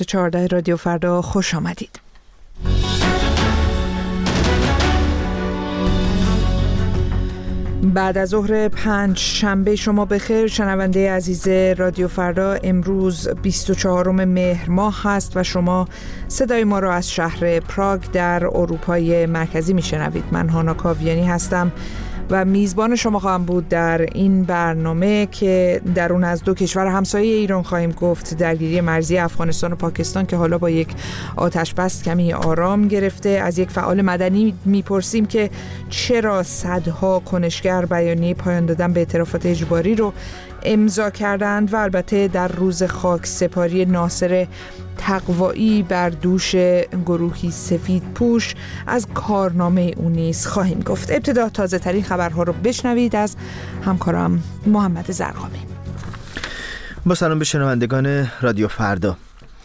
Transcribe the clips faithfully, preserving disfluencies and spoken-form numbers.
چهارده رادیو فردا خوش آمدید. بعد از ظهر پنج شنبه شما بخیر شنونده عزیز رادیو فردا. امروز بیست و چهارم مهر ماه هست و شما صدای ما را از شهر پراگ در اروپای مرکزی میشنوید. من هانا کاویانی هستم و میزبان شما خواهم بود در این برنامه که در اون از دو کشور همسایه ایران خواهیم گفت. درگیری مرزی افغانستان و پاکستان که حالا با یک آتش بس کمی آرام گرفته. از یک فعال مدنی میپرسیم که چرا صدها کنشگر بیانیه پایان دادن به اعترافات اجباری رو امضا کردند و البته در روز خاک سپاری ناصر تقوایی بر دوش گروهی سفید پوش از کارنامه اون نیز خواهیم گفت. ابتدا تازه ترین خبرها رو بشنوید از همکارم محمد زرقامی. با سلام به شنوندگان رادیو فردا.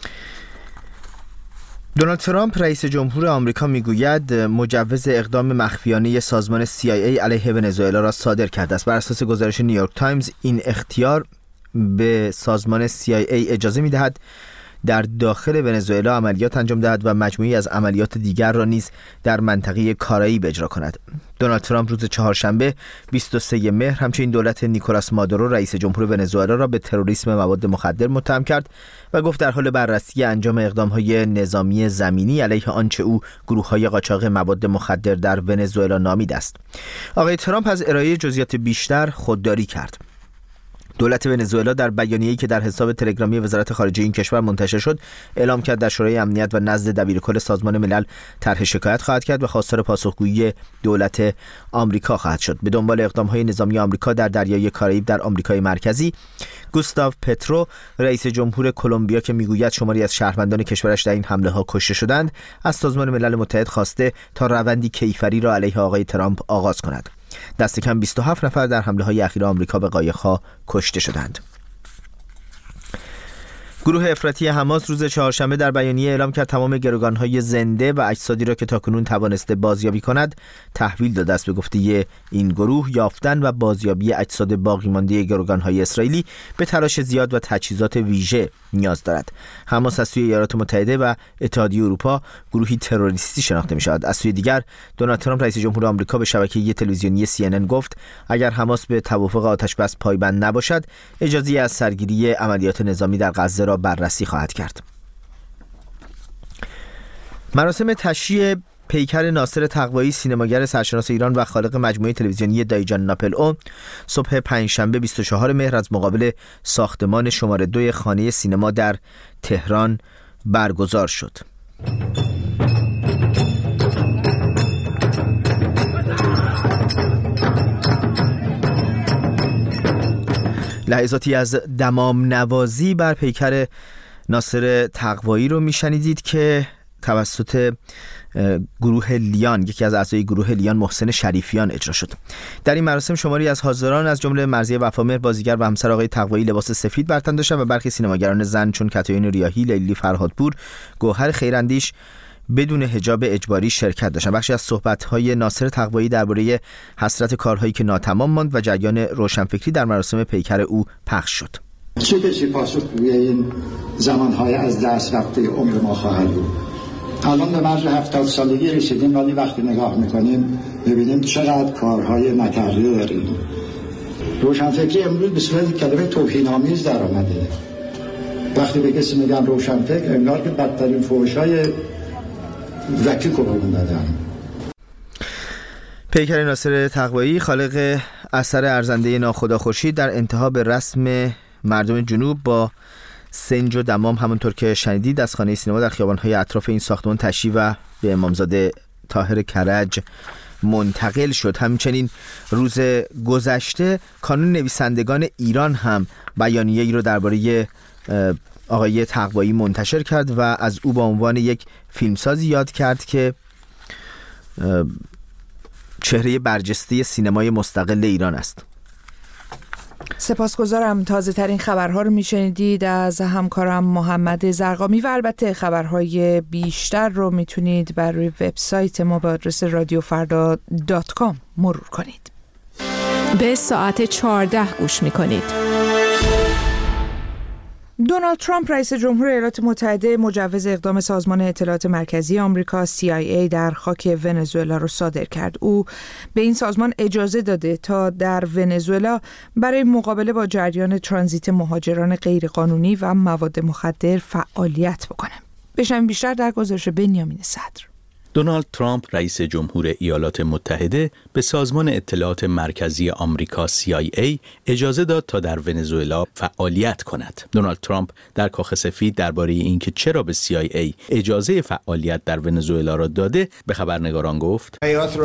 دونالد ترامپ رئیس جمهور آمریکا میگوید مجوز اقدام مخفیانه سازمان سی آی ای علیه ونزوئلا را صادر کرده است. بر اساس گزارش نیویورک تایمز این اختیار به سازمان سی آی ای اجازه میدهد در داخل ونزوئلا عملیات انجام دهد و مجموعی از عملیات دیگر را نیز در منطقه کارائیب اجرا کند. دونالد ترامپ روز چهارشنبه بیست و سوم مهر همچنین دولت نیکولاس مادورو رئیس جمهور ونزوئلا را به تروریسم مواد مخدر متهم کرد و گفت در حال بررسی انجام اقدام‌های نظامی زمینی علیه آنچه او گروه‌های قاچاق مواد مخدر در ونزوئلا نامیده است. آقای ترامپ از ارائه جزئیات بیشتر خودداری کرد. دولت ونزوئلا در بیانیه‌ای که در حساب تلگرامی وزارت خارجه این کشور منتشر شد اعلام کرد در شورای امنیت و نزد دبیرکل سازمان ملل طرح شکایت خواهد کرد و خواستار پاسخگویی دولت آمریکا خواهد شد. به دنبال اقدام‌های نظامی آمریکا در دریای کارائیب در آمریکای مرکزی، گوستاو پترو رئیس جمهور کلمبیا که میگوید شماری از شهروندان کشورش در این حمله‌ها کشته شدند، از سازمان ملل متحد خواسته تا روندی کیفری را علیه آقای ترامپ آغاز کند. دست کم بیست و هفت نفر در حمله‌های اخیر آمریکا به قایق‌ها کشته شدند. گروه افراطی حماس روز چهارشنبه در بیانیه اعلام کرد تمام گروگان‌های زنده و اجسادی را که تاکنون توانسته بازیابی کند تحویل داده است. به گفته این گروه یافتن و بازیابی اجساد باقی مانده گروگان‌های اسرائیلی به تلاش زیاد و تجهیزات ویژه نیاز دارد. حماس از سوی ایالات متحده و اتحادیه اروپا گروهی تروریستی شناخته می‌شود. از سوی دیگر دونالد ترامپ رئیس جمهور آمریکا به شبکه تلویزیونی سی ان ان گفت اگر حماس به توافق آتش بس پایبند نباشد اجازه از سرگیری عملیات نظامی در غزه را بررسی خواهد کرد. مراسم تشییع پیکر ناصر تقوایی سینماگر سرشناس ایران و خالق مجموعه تلویزیونی دایجان ناپل اون صبح پنجشنبه بیست و چهارم مهر از مقابل ساختمان شماره دو خانه سینما در تهران برگزار شد. لحظاتی از دمام نوازی بر پیکر ناصر تقوایی رو میشنیدید که توسط گروه لیان، یکی از اعضای گروه لیان محسن شریفیان اجرا شد. در این مراسم شماری از حاضران از جمله مرضیه وفامهر بازیگر و همسر آقای تقوایی لباس سفید بر تن داشتند و برخی سینماگران زن چون کاترین ریاحی، لیلی فرهادپور، گوهر خیراندیش بدون حجاب اجباری شرکت داشتند. بخشی از صحبت‌های ناصر تقوایی درباره حسرت کارهایی که ناتمام ماند و جریان روشنفکری در مراسم پیکر او پخش شد. چه کسی پاسخگوی این زمانهای از دست رفته عمر ما خواهد بود؟ الان به مرز هفتاد سالگی رسیدیم ولی وقتی نگاه میکنیم ببینیم چقدر کارهای نکرده داریم. روشنفکری امروز به صورت کلمه توهین‌آمیز در آمده. وقتی به کسی میگن روشنفکر انگار که بدترین فحش‌های وکی قربون دادن. پیکر ناصر تقوایی خالق اثر ارزنده ناخدا خورشید در انتها به رسم مردم جنوب با سنج و دمام همونطور که شنیدید از خانه سینما در خیابان‌های اطراف این ساختمان تشییع و به امامزاده طاهر کرج منتقل شد. همچنین روز گذشته کانون نویسندگان ایران هم بیانیه‌ای رو درباره آقای تقوایی منتشر کرد و از او به عنوان یک فیلمسازی یاد کرد که چهره برجسته سینمای مستقل ایران است. سپاسگزارم. تازه ترین خبرها رو میشنیدید از همکارم محمد زرقامی و البته خبرهای بیشتر رو میتونید بر روی وبسایت ما با آدرس رادیو فردا دات کام مرور کنید. به ساعت چهارده گوش میکنید. دونالد ترامپ رئیس جمهور ایالات متحده مجوز اقدام سازمان اطلاعات مرکزی آمریکا سی آی ای در خاک ونزوئلا را صادر کرد. او به این سازمان اجازه داده تا در ونزوئلا برای مقابله با جریان ترانزیت مهاجران غیرقانونی و مواد مخدر فعالیت بکنه. بشنویم بیشتر در گزارش بنیامین صدر. دونالد ترامپ رئیس جمهور ایالات متحده به سازمان اطلاعات مرکزی آمریکا سی آی ای اجازه داد تا در ونزوئلا فعالیت کند. دونالد ترامپ در کاخ سفید درباره اینکه چرا به سی آی ای اجازه فعالیت در ونزوئلا را داده به خبرنگاران گفت: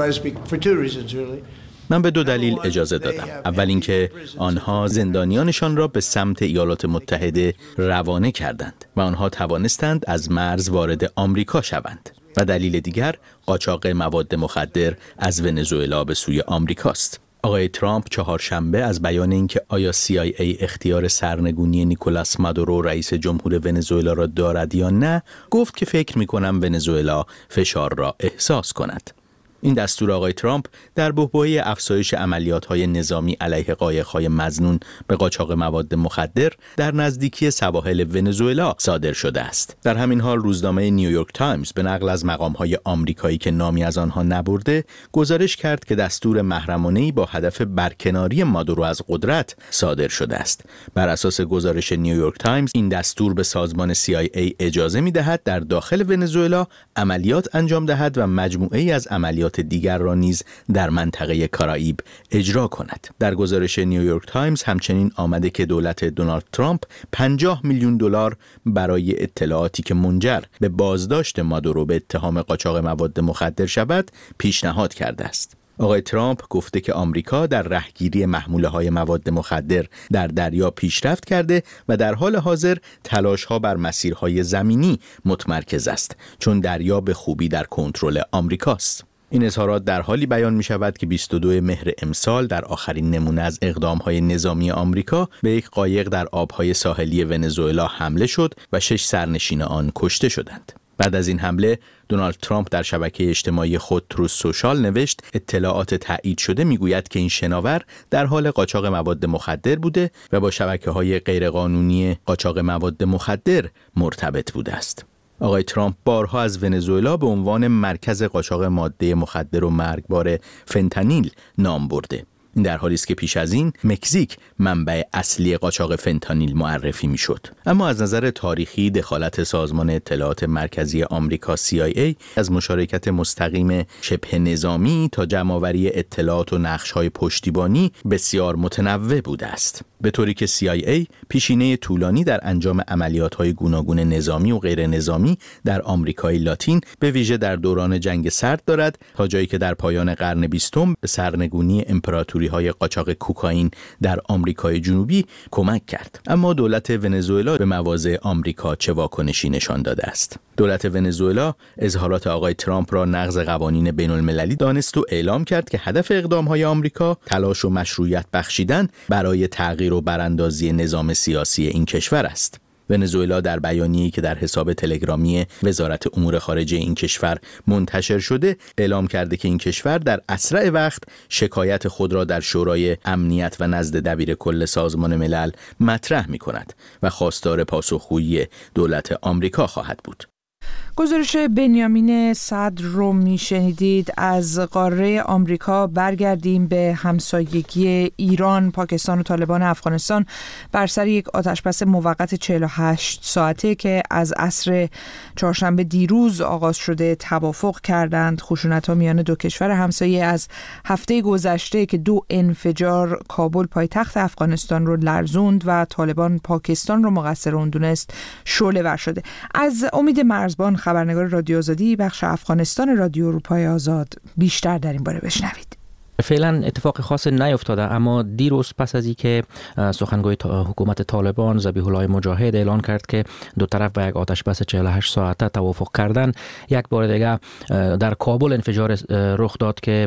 من به دو دلیل اجازه دادم. اول اینکه آنها زندانیانشان را به سمت ایالات متحده روانه کردند و آنها توانستند از مرز وارد آمریکا شوند. و دلیل دیگر قاچاق مواد مخدر از ونزوئلا به سوی آمریکاست. آقای ترامپ چهارشنبه از بیان اینکه آیا سی آی ای اختیار سرنگونی نیکولاس مادورو رئیس جمهور ونزوئلا را دارد یا نه، گفت که فکر می‌کنم ونزوئلا فشار را احساس کند. این دستور آقای ترامپ در بحبوحه افزایش عملیات‌های نظامی علیه قایق‌های مظنون به قاچاق مواد مخدر در نزدیکی سواحل ونزوئلا صادر شده است. در همین حال روزنامه نیویورک تایمز به نقل از مقام‌های آمریکایی که نامی از آنها نبرده، گزارش کرد که دستور محرمانه‌ای با هدف برکناری مادورو از قدرت صادر شده است. بر اساس گزارش نیویورک تایمز، این دستور به سازمان سی آی ای اجازه می‌دهد در داخل ونزوئلا عملیات انجام دهد و مجموعه‌ای از عملیات دیگر را نیز در منطقه کارائیب اجرا کند. در گزارش نیویورک تایمز همچنین آمده که دولت دونالد ترامپ پنجاه میلیون دلار برای اطلاعاتی که منجر به بازداشت مادورو به اتهام قاچاق مواد مخدر شود پیشنهاد کرده است. آقای ترامپ گفته که آمریکا در رهگیری محموله‌های مواد مخدر در دریا پیشرفت کرده و در حال حاضر تلاش‌ها بر مسیرهای زمینی متمرکز است، چون دریا به خوبی در کنترل آمریکاست. این اظهارات در حالی بیان می شود که بیست و دوم مهر امسال در آخرین نمونه از اقدام‌های نظامی آمریکا به یک قایق در آب‌های ساحلی ونزوئلا حمله شد و شش سرنشین آن کشته شدند. بعد از این حمله دونالد ترامپ در شبکه اجتماعی خود تروث سوشال نوشت اطلاعات تایید شده میگوید که این شناور در حال قاچاق مواد مخدر بوده و با شبکه‌های غیرقانونی قاچاق مواد مخدر مرتبط بوده است. آقای ترامپ بارها از ونزوئلا به عنوان مرکز قاچاق ماده مخدر و مرگبار فنتانیل نام برده. این در حالی است که پیش از این مکزیک منبع اصلی قاچاق فنتانیل معرفی میشد. اما از نظر تاریخی دخالت سازمان اطلاعات مرکزی آمریکا سی آی ای از مشارکت مستقیم شبه نظامی تا جمع‌آوری اطلاعات و نقش‌های پشتیبانی بسیار متنوع بوده است. به طوری که سی آی ای پیشینه طولانی در انجام عملیات‌های گوناگون نظامی و غیر نظامی در آمریکای لاتین به ویژه در دوران جنگ سرد دارد، تا جایی که در پایان قرن بیستم به سرنگونی امپراتوری‌های قاچاق کوکائین در آمریکای جنوبی کمک کرد. اما دولت ونزوئلا به مواضع آمریکا چه واکنشی نشان داده است؟ دولت ونزوئلا اظهارات آقای ترامپ را نقض قوانین بین‌المللی دانست و اعلام کرد که هدف اقدام‌های آمریکا تلاش و مشروعیت بخشیدن برای تغییر و براندازی نظام سیاسی این کشور است. ونزوئلا در بیانیه‌ای که در حساب تلگرامی وزارت امور خارجه این کشور منتشر شده اعلام کرده که این کشور در اسرع وقت شکایت خود را در شورای امنیت و نزد دبیر کل سازمان ملل مطرح می‌کند و خواستار پاسخگویی دولت آمریکا خواهد بود. گزارش بنیامین صدر رو میشنیدید. از قاره آمریکا برگردیم به همسایگی ایران، پاکستان و طالبان افغانستان بر سر یک آتشبس موقت چهل و هشت ساعته که از عصر چهارشنبه دیروز آغاز شده توافق کردند. خشونت‌ها میان دو کشور همسایه از هفته گذشته که دو انفجار کابل پایتخت افغانستان رو لرزوند و طالبان پاکستان رو مقصر اون دونست شعله ور شده. از امید مرزبان خبرنگار رادیو آزادی بخش افغانستان رادیو اروپای آزاد بیشتر در این باره بشنوید. فعلا اتفاق خاص نیفتاده، اما دیروز پس از اینکه سخنگوی حکومت طالبان ذبیح الله مجاهد اعلان کرد که دو طرف به یک آتش بس چهل و هشت ساعته توافق کردن، یک بار دیگه در کابل انفجار رخ داد که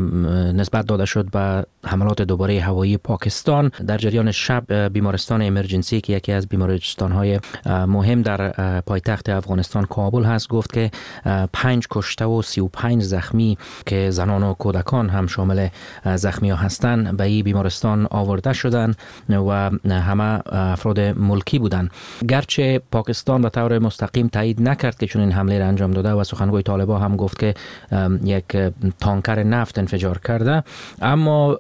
نسبت داده شد به حملات دوباره هوایی پاکستان. در جریان شب بیمارستان امرجنسی که یکی از بیمارستان‌های مهم در پایتخت افغانستان کابل هست گفت که پنج کشته و سی و پنج زخمی که زنان و کودکان هم شامل حال زخمی ها هستند به این بیمارستان آورده شدند و همه افراد ملکی بودند. گرچه پاکستان به طور مستقیم تایید نکرد که چون این حمله را انجام داده و سخنگوی طالبان هم گفت که یک تانکر نفت انفجار کرده، اما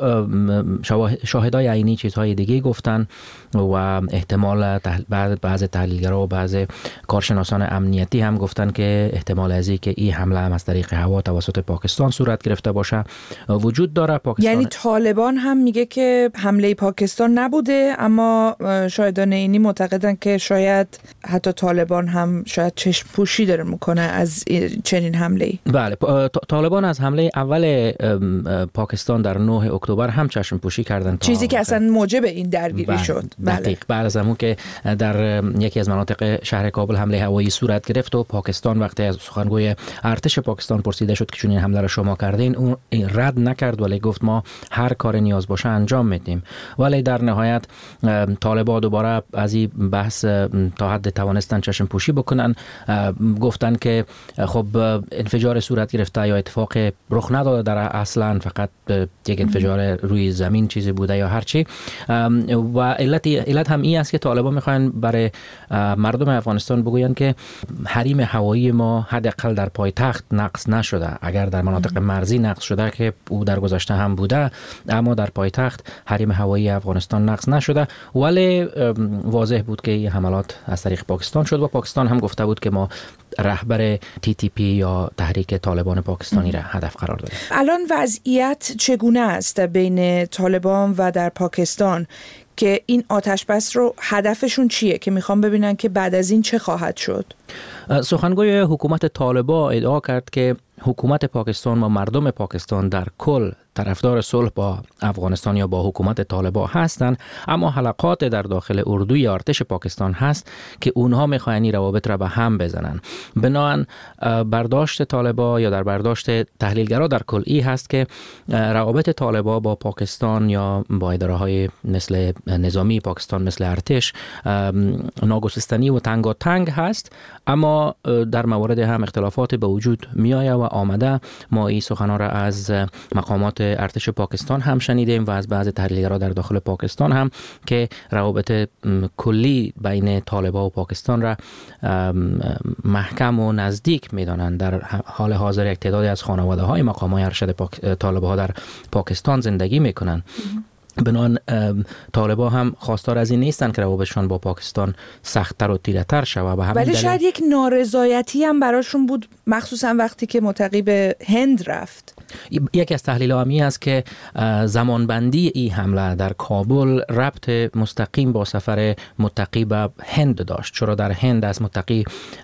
شاهدای عینی چیزهای دیگه گفتن و احتمال بعض تحلیلگرا و بعض کارشناسان امنیتی هم گفتن که احتمال از این که این حمله هم از طریق هوا توسط پاکستان صورت گرفته باشه وجود داره. پاکستان یعنی طالبان هم میگه که حمله پاکستان نبوده، اما شاهدان عینی معتقدن که شاید حتی طالبان هم شاید چشم پوشی داره میکنه از چنین حمله‌ای. بله، طالبان از حمله اول پاکستان در نه اکتبر هم چشم پوشی کردن، چیزی که اصلا موجب این درگیری بله. شد. دقیق بعد از همون که در یکی از مناطق شهر کابل حمله هوایی صورت گرفت و پاکستان وقتی از سخنگوی ارتش پاکستان پرسیده شد که چون این حمله را شما کردین، اون رد نکرد ولی گفت ما هر کار نیاز باشه انجام میدیم. ولی در نهایت طالبان دوباره از این بحث تا حد توانستن چشم پوشی بکنن، گفتن که خب انفجار صورت گرفته یا اتفاق رخ نداده در اصلا، فقط یک انفجار روی زمین چیزی بوده یا هر چی. و علت علت هم این است که طالبان میخوان برای مردم افغانستان بگوین که حریم هوایی ما حداقل در پایتخت نقض نشده. اگر در مناطق مرزی نقض شده که او در گذشته هم بوده، اما در پایتخت حریم هوایی افغانستان نقض نشده. ولی واضح بود که این حملات از طریق پاکستان شد و پاکستان هم گفته بود که ما رهبر تی تی پی یا تحریک طالبان پاکستانی را هدف قرار دادیم. الان وضعیت چگونه است بین طالبان و در پاکستان که این آتش بس رو هدفشون چیه که میخوان ببینن که بعد از این چه خواهد شد؟ سخنگوی حکومت طالبان ادعا کرد که حکومت پاکستان و مردم پاکستان در کل طرفدار صلح با افغانستان یا با حکومت طالبان هستند، اما حلقات در داخل اردوی ارتش پاکستان هست که اونها میخواین این روابط را به هم بزنن. بنابراین برداشت طالبان یا در برداشت تحلیلگرا در کل ای هست که روابط طالبان با پاکستان یا با اداره‌های مثل نظامی پاکستان مثل ارتش ناگسستنی و تنگاتنگ هست، اما در موارد هم اختلافات به وجود میآید و آمده. ما این سخنان را از مقامات ارتش پاکستان هم شنیدیم و از بعض تحلیلگران در داخل پاکستان هم که روابط کلی بین طالبان و پاکستان را محکم و نزدیک می‌دانند. در حال حاضر یک تعدادی از خانواده‌های مقامات ارشد پاک... طالبان در پاکستان زندگی می‌کنند. بنان طالبان هم خواستار از این نیستن که روابطشان با پاکستان سخت‌تر و تیره‌تر شود. ولی دلیل... شاید یک نارضایتی هم براشون بود، مخصوصا وقتی که متقی به هند رفت. یکی از تحلیل‌ها هم این است که زمانبندی این حمله در کابل ربط مستقیم با سفر متقی به هند داشت، چرا در هند از متقی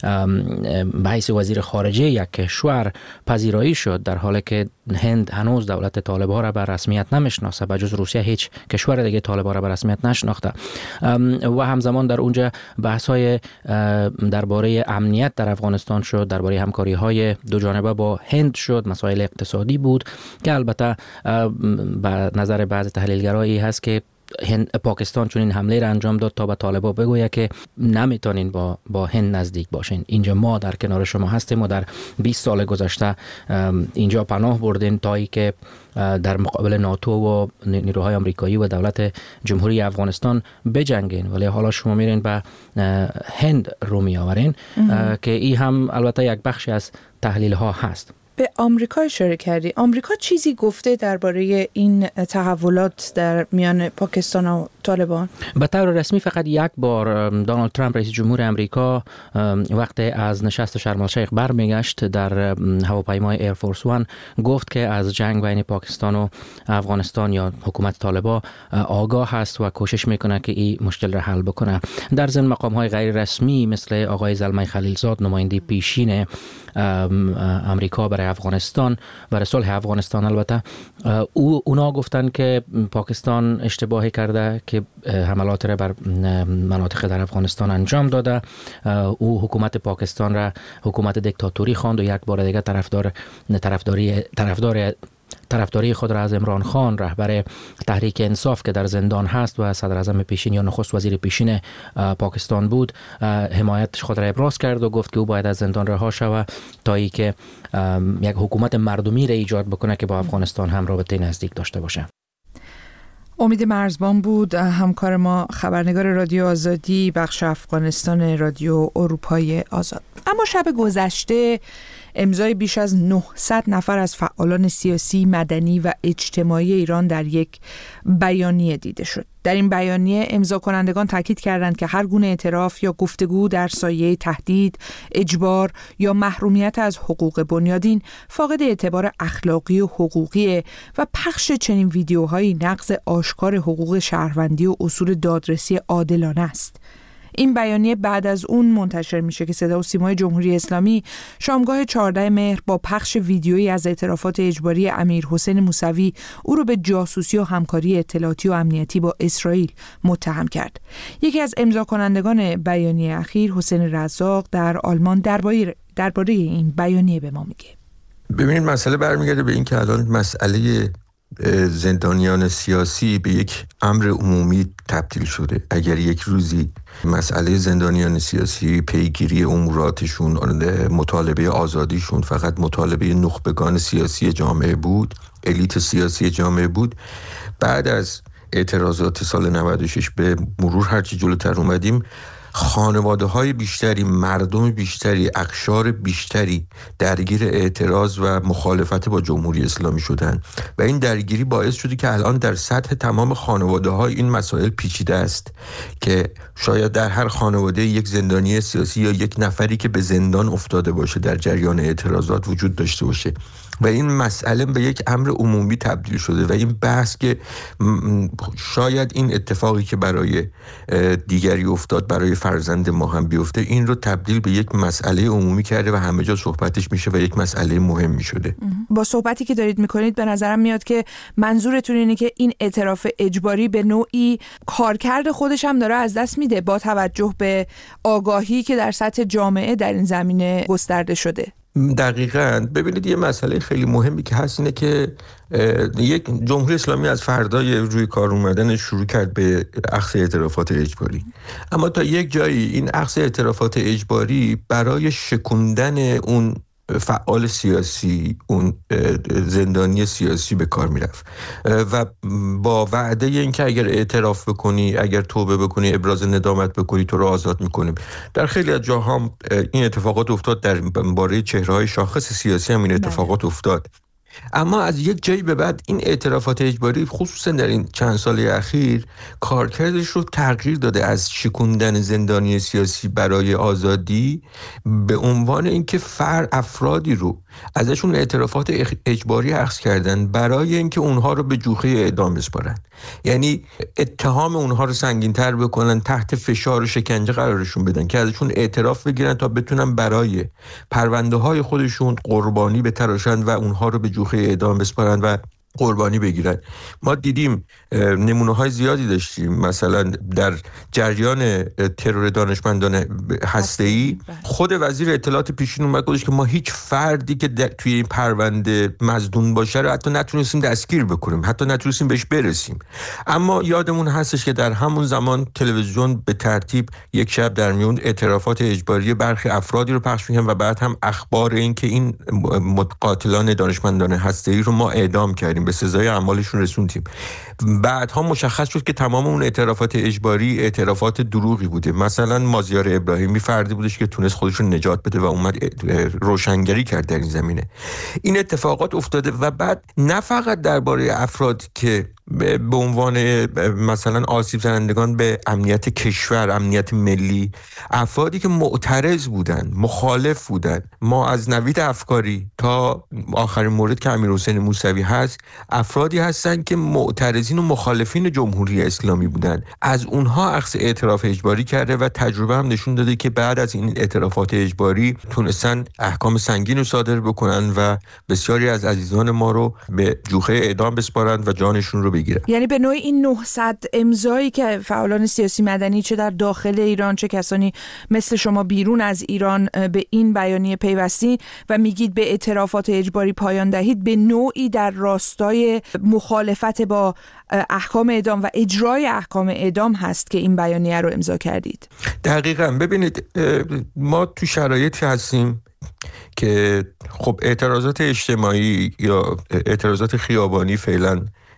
به حیث وزیر خارجه یک کشور پذیرایی شد، در حالی که هند هنوز دولت طالبان را به رسمیت نمیشناسه، به جز روسیه هیچ کشور دیگه طالبان را به رسمیت نشناخته. و همزمان در اونجا بحث‌های درباره امنیت در افغانستان شد، درباره همکاری‌های دو جانبه با هند شد، مسائل اقتصادی بود که البته به نظر بعض تحلیلگرایی هست که هند پاکستان چون این حمله را انجام داد تا به طالبان بگوید که نمیتونین با با هند نزدیک باشین، اینجا ما در کنار شما هستیم و در بیست سال گذشته اینجا پناه بردین تا ای که در مقابل ناتو و نیروهای آمریکایی و دولت جمهوری افغانستان بجنگین، ولی حالا شما میرین به هند رو میآورین که این هم البته یک بخشی از تحلیل ها هست. به آمریکا اشاره کردی. آمریکا چیزی گفته درباره این تحولات در میان پاکستان و طالبان؟ به طور رسمی فقط یک بار دونالد ترامپ رئیس جمهور آمریکا وقتی از نشست شرم الشیخ برمیگشت در هواپیمای ایرفورس وان گفت که از جنگ بین پاکستان و افغانستان یا حکومت طالبان آگاه هست و کوشش میکنه که این مشکل را حل بکنه. در ضمن مقام های غیر رسمی مثل آقای زلمه خلیلزاد نماینده پیشین آمریکا برای افغانستان برای صلح افغانستان البته او اونا گفتن که پاکستان اشتباهی کرده که حملات را بر مناطق در افغانستان انجام داده. او حکومت پاکستان را حکومت دیکتاتوری خواند و یک بار دیگه طرفدار طرفداری طرفدار طرفداری خود را از عمران خان رهبر تحریک انصاف که در زندان هست و صدر اعظم پیشین یا نخست وزیر پیشین پاکستان بود حمایت خود را ابراز کرد و گفت که او باید از زندان رها شود تا ای که یک حکومت مردمی را ایجاد بکنه که با افغانستان هم رابطه نزدیک داشته باشه. امید مرزبان بود همکار ما، خبرنگار رادیو آزادی بخش افغانستان رادیو اروپای آزاد. اما شب گذشته امضای بیش از نهصد نفر از فعالان سیاسی، مدنی و اجتماعی ایران در یک بیانیه دیده شد. در این بیانیه امضا کنندگان تاکید کردند که هر گونه اعتراف یا گفتگو در سایه تهدید، اجبار یا محرومیت از حقوق بنیادین فاقد اعتبار اخلاقی و حقوقی و پخش چنین ویدیوهایی نقض آشکار حقوق شهروندی و اصول دادرسی عادلانه است. این بیانیه بعد از اون منتشر میشه که صدا و سیمای جمهوری اسلامی شامگاه چهاردهم مهر با پخش ویدیویی از اعترافات اجباری امیر حسین موسوی او رو به جاسوسی و همکاری اطلاعاتی و امنیتی با اسرائیل متهم کرد. یکی از امضا کنندگان بیانیه اخیر، حسین رزاق در آلمان، درباره درباره این بیانیه به ما میگه. ببینید مسئله برمیگرده به این که الان مسئله زندانیان سیاسی به یک امر عمومی تبدیل شده. اگر یک روزی مسئله زندانیان سیاسی پیگیری اموراتشون، مطالبه آزادیشون فقط مطالبه نخبگان سیاسی جامعه بود، الیت سیاسی جامعه بود، بعد از اعتراضات سال نود و شش به مرور هرچی جلوتر اومدیم خانواده های بیشتری، مردم بیشتری، اقشار بیشتری درگیر اعتراض و مخالفت با جمهوری اسلامی شدن و این درگیری باعث شده که الان در سطح تمام خانواده های این مسائل پیچیده است که شاید در هر خانواده یک زندانی سیاسی یا یک نفری که به زندان افتاده باشه در جریان اعتراضات وجود داشته باشه و این مسئله به یک امر عمومی تبدیل شده و این بحث که شاید این اتفاقی که برای دیگری افتاد برای فرزند ما هم بیفته، این رو تبدیل به یک مسئله عمومی کرده و همه جا صحبتش میشه و یک مسئله مهمی شده. با صحبتی که دارید میکنید به نظرم میاد که منظورتون اینه که این اعتراف اجباری به نوعی کارکرد خودش هم داره از دست میده با توجه به آگاهی که در سطح جامعه در این زمینه گسترده شده. دقیقاً. ببینید یه مسئله خیلی مهمی که هست اینه که یک جمهوری اسلامی از فردای روی کار اومدن شروع کرد به اخذ اعترافات اجباری، اما تا یک جایی این اخذ اعترافات اجباری برای شکوندن اون فعال سیاسی، اون زندانی سیاسی به کار میرفت و با وعده اینکه اگر اعتراف بکنی، اگر توبه بکنی، ابراز ندامت بکنی، تو رو آزاد میکنیم. در خیلی از جاها این اتفاقات افتاد، در باره چهره‌های شاخص سیاسی هم این اتفاقات افتاد. اما از یک جایی به بعد این اعترافات اجباری خصوصا در این چند سال اخیر کارکردش رو تغییر داده از شکوندن زندانی سیاسی برای آزادی به عنوان اینکه فر افرادی رو ازشون اعترافات اجباری اخذ کردن برای اینکه اونها رو به جوخه اعدام بسپارن، یعنی اتهام اونها رو سنگین‌تر بکنن، تحت فشار و شکنجه قرارشون بدن که ازشون اعتراف بگیرن تا بتونن برای پرونده‌های خودشون قربانی بتراشن و اونها رو به جوخه اعدام بسپارن و قربانی بگیرن. ما دیدیم نمونه‌های زیادی داشتیم، مثلا در جریان ترور دانشمندان هسته‌ای خود وزیر اطلاعات پیشین اومد گفتش که ما هیچ فردی که توی این پرونده مظنون باشه رو حتی نتونستیم دستگیر بکنیم، حتی نتونستیم بهش برسیم. اما یادمون هستش که در همون زمان تلویزیون به ترتیب یک شب در میون اعترافات اجباری برخی افرادی رو پخش می‌کرد و بعد هم اخبار این که این قاتلان دانشمندان هسته‌ای رو ما اعدام کردیم، به سزای اعمالشون رسوندیم. بعدها مشخص شد که تمام اون اعترافات اجباری اعترافات دروغی بوده. مثلا مازیار ابراهیمی فردی بودش که تونست خودش رو نجات بده و اومد روشنگری کرد در این زمینه. این اتفاقات افتاده و بعد نه فقط درباره افرادی که به عنوان مثلا آسیب زنندگان به امنیت کشور، امنیت ملی، افرادی که معترض بودن، مخالف بودن، ما از نوید افکاری تا آخرین مورد که امیر حسین موسوی هست، افرادی هستن که معترضین و مخالفین جمهوری اسلامی بودن، از اونها اخذ اعتراف اجباری کرده و تجربه هم نشون داده که بعد از این اعترافات اجباری تونستن احکام سنگین رو صادر بکنن و بسیاری از عزیزان ما رو به جوخه اعدام بسپارن و جانشون رو بگیرن. یعنی به نوعی این نهصد امضایی که فعالان سیاسی مدنی چه در داخل ایران چه کسانی مثل شما بیرون از ایران به این بیانیه پیوستین و میگید به اعتراف اعترافات اجباری پایان دهید به نوعی در راستای مخالفت با احکام اعدام و اجرای احکام اعدام هست که این بیانیه رو امضا کردید. دقیقاً. ببینید ما تو شرایطی هستیم که خب اعتراضات اجتماعی یا اعتراضات خیابانی فعلا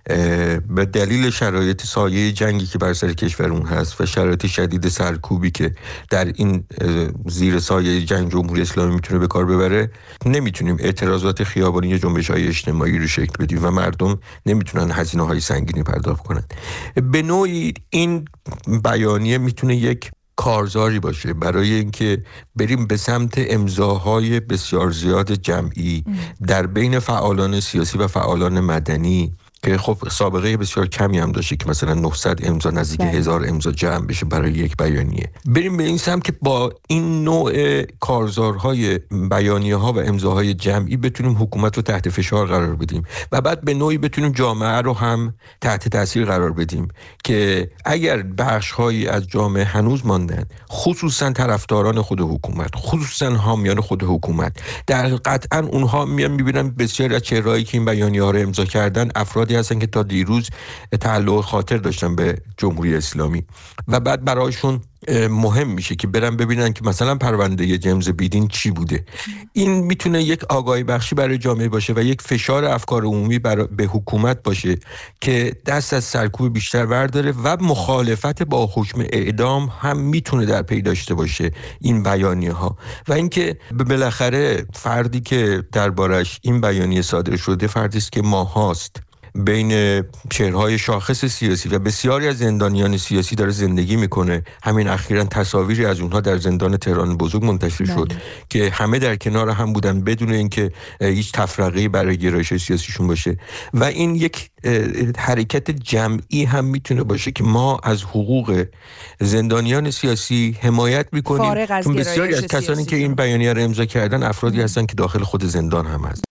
به دلیل شرایط سایه جنگی که بر سر کشورمون هست و شرایط شدید سرکوبی که در این زیر سایه جنگ جمهوری اسلامی میتونه به کار ببره، نمیتونیم اعتراضات خیابانی یا جنبش‌های اجتماعی رو شکل بدیم و مردم نمیتونن هزینه‌های سنگینی پرداخت کنن. به نوعی این بیانیه میتونه یک کارزاری باشه برای اینکه بریم به سمت امضاهای بسیار زیاد جمعی در بین فعالان سیاسی و فعالان مدنی که خب سابقه بسیار کمی هم داشته که مثلا نهصد امضا نزدیک هزار امضا جمع بشه برای یک بیانیه. بریم به این سمت که با این نوع کارزارهای بیانیه ها و امضاهای جمعی بتونیم حکومت رو تحت فشار قرار بدیم و بعد به نوعی بتونیم جامعه رو هم تحت تاثیر قرار بدیم که اگر بخش هایی از جامعه هنوز ماندن، خصوصا طرفداران خود حکومت، خصوصا حامیان خود حکومت، در قطعا اونها میان میبینن بسیاری از چهرهایی که این بیانیه ها رو امضا کردن افرادی هستن که تا دیروز تعلق خاطر داشتن به جمهوری اسلامی و بعد برایشون مهم میشه که برن ببینن که مثلا پرونده جیمز بیدین چی بوده. این میتونه یک آگاهی بخشی برای جامعه باشه و یک فشار افکار عمومی به حکومت باشه که دست از سرکوب بیشتر ورداره و مخالفت با حکم اعدام هم میتونه در پی داشته باشه این بیانیه ها. و اینکه بالاخره فردی که دربارش این بیانیه صادر شده فردی است که ماهاست بین چهرهای شاخص سیاسی و بسیاری از زندانیان سیاسی داره زندگی میکنه. همین اخیراً تصاویری از اونها در زندان تهران بزرگ منتشر شد بله. که همه در کنار هم بودن بدون اینکه هیچ تفرقه‌ای برای گرایش سیاسیشون باشه و این یک حرکت جمعی هم میتونه باشه که ما از حقوق زندانیان سیاسی حمایت میکنیم، چون بسیاری از کسانی که این بیانیه رو امضا کردن افرادی هستن که داخل خود زندان هم هست.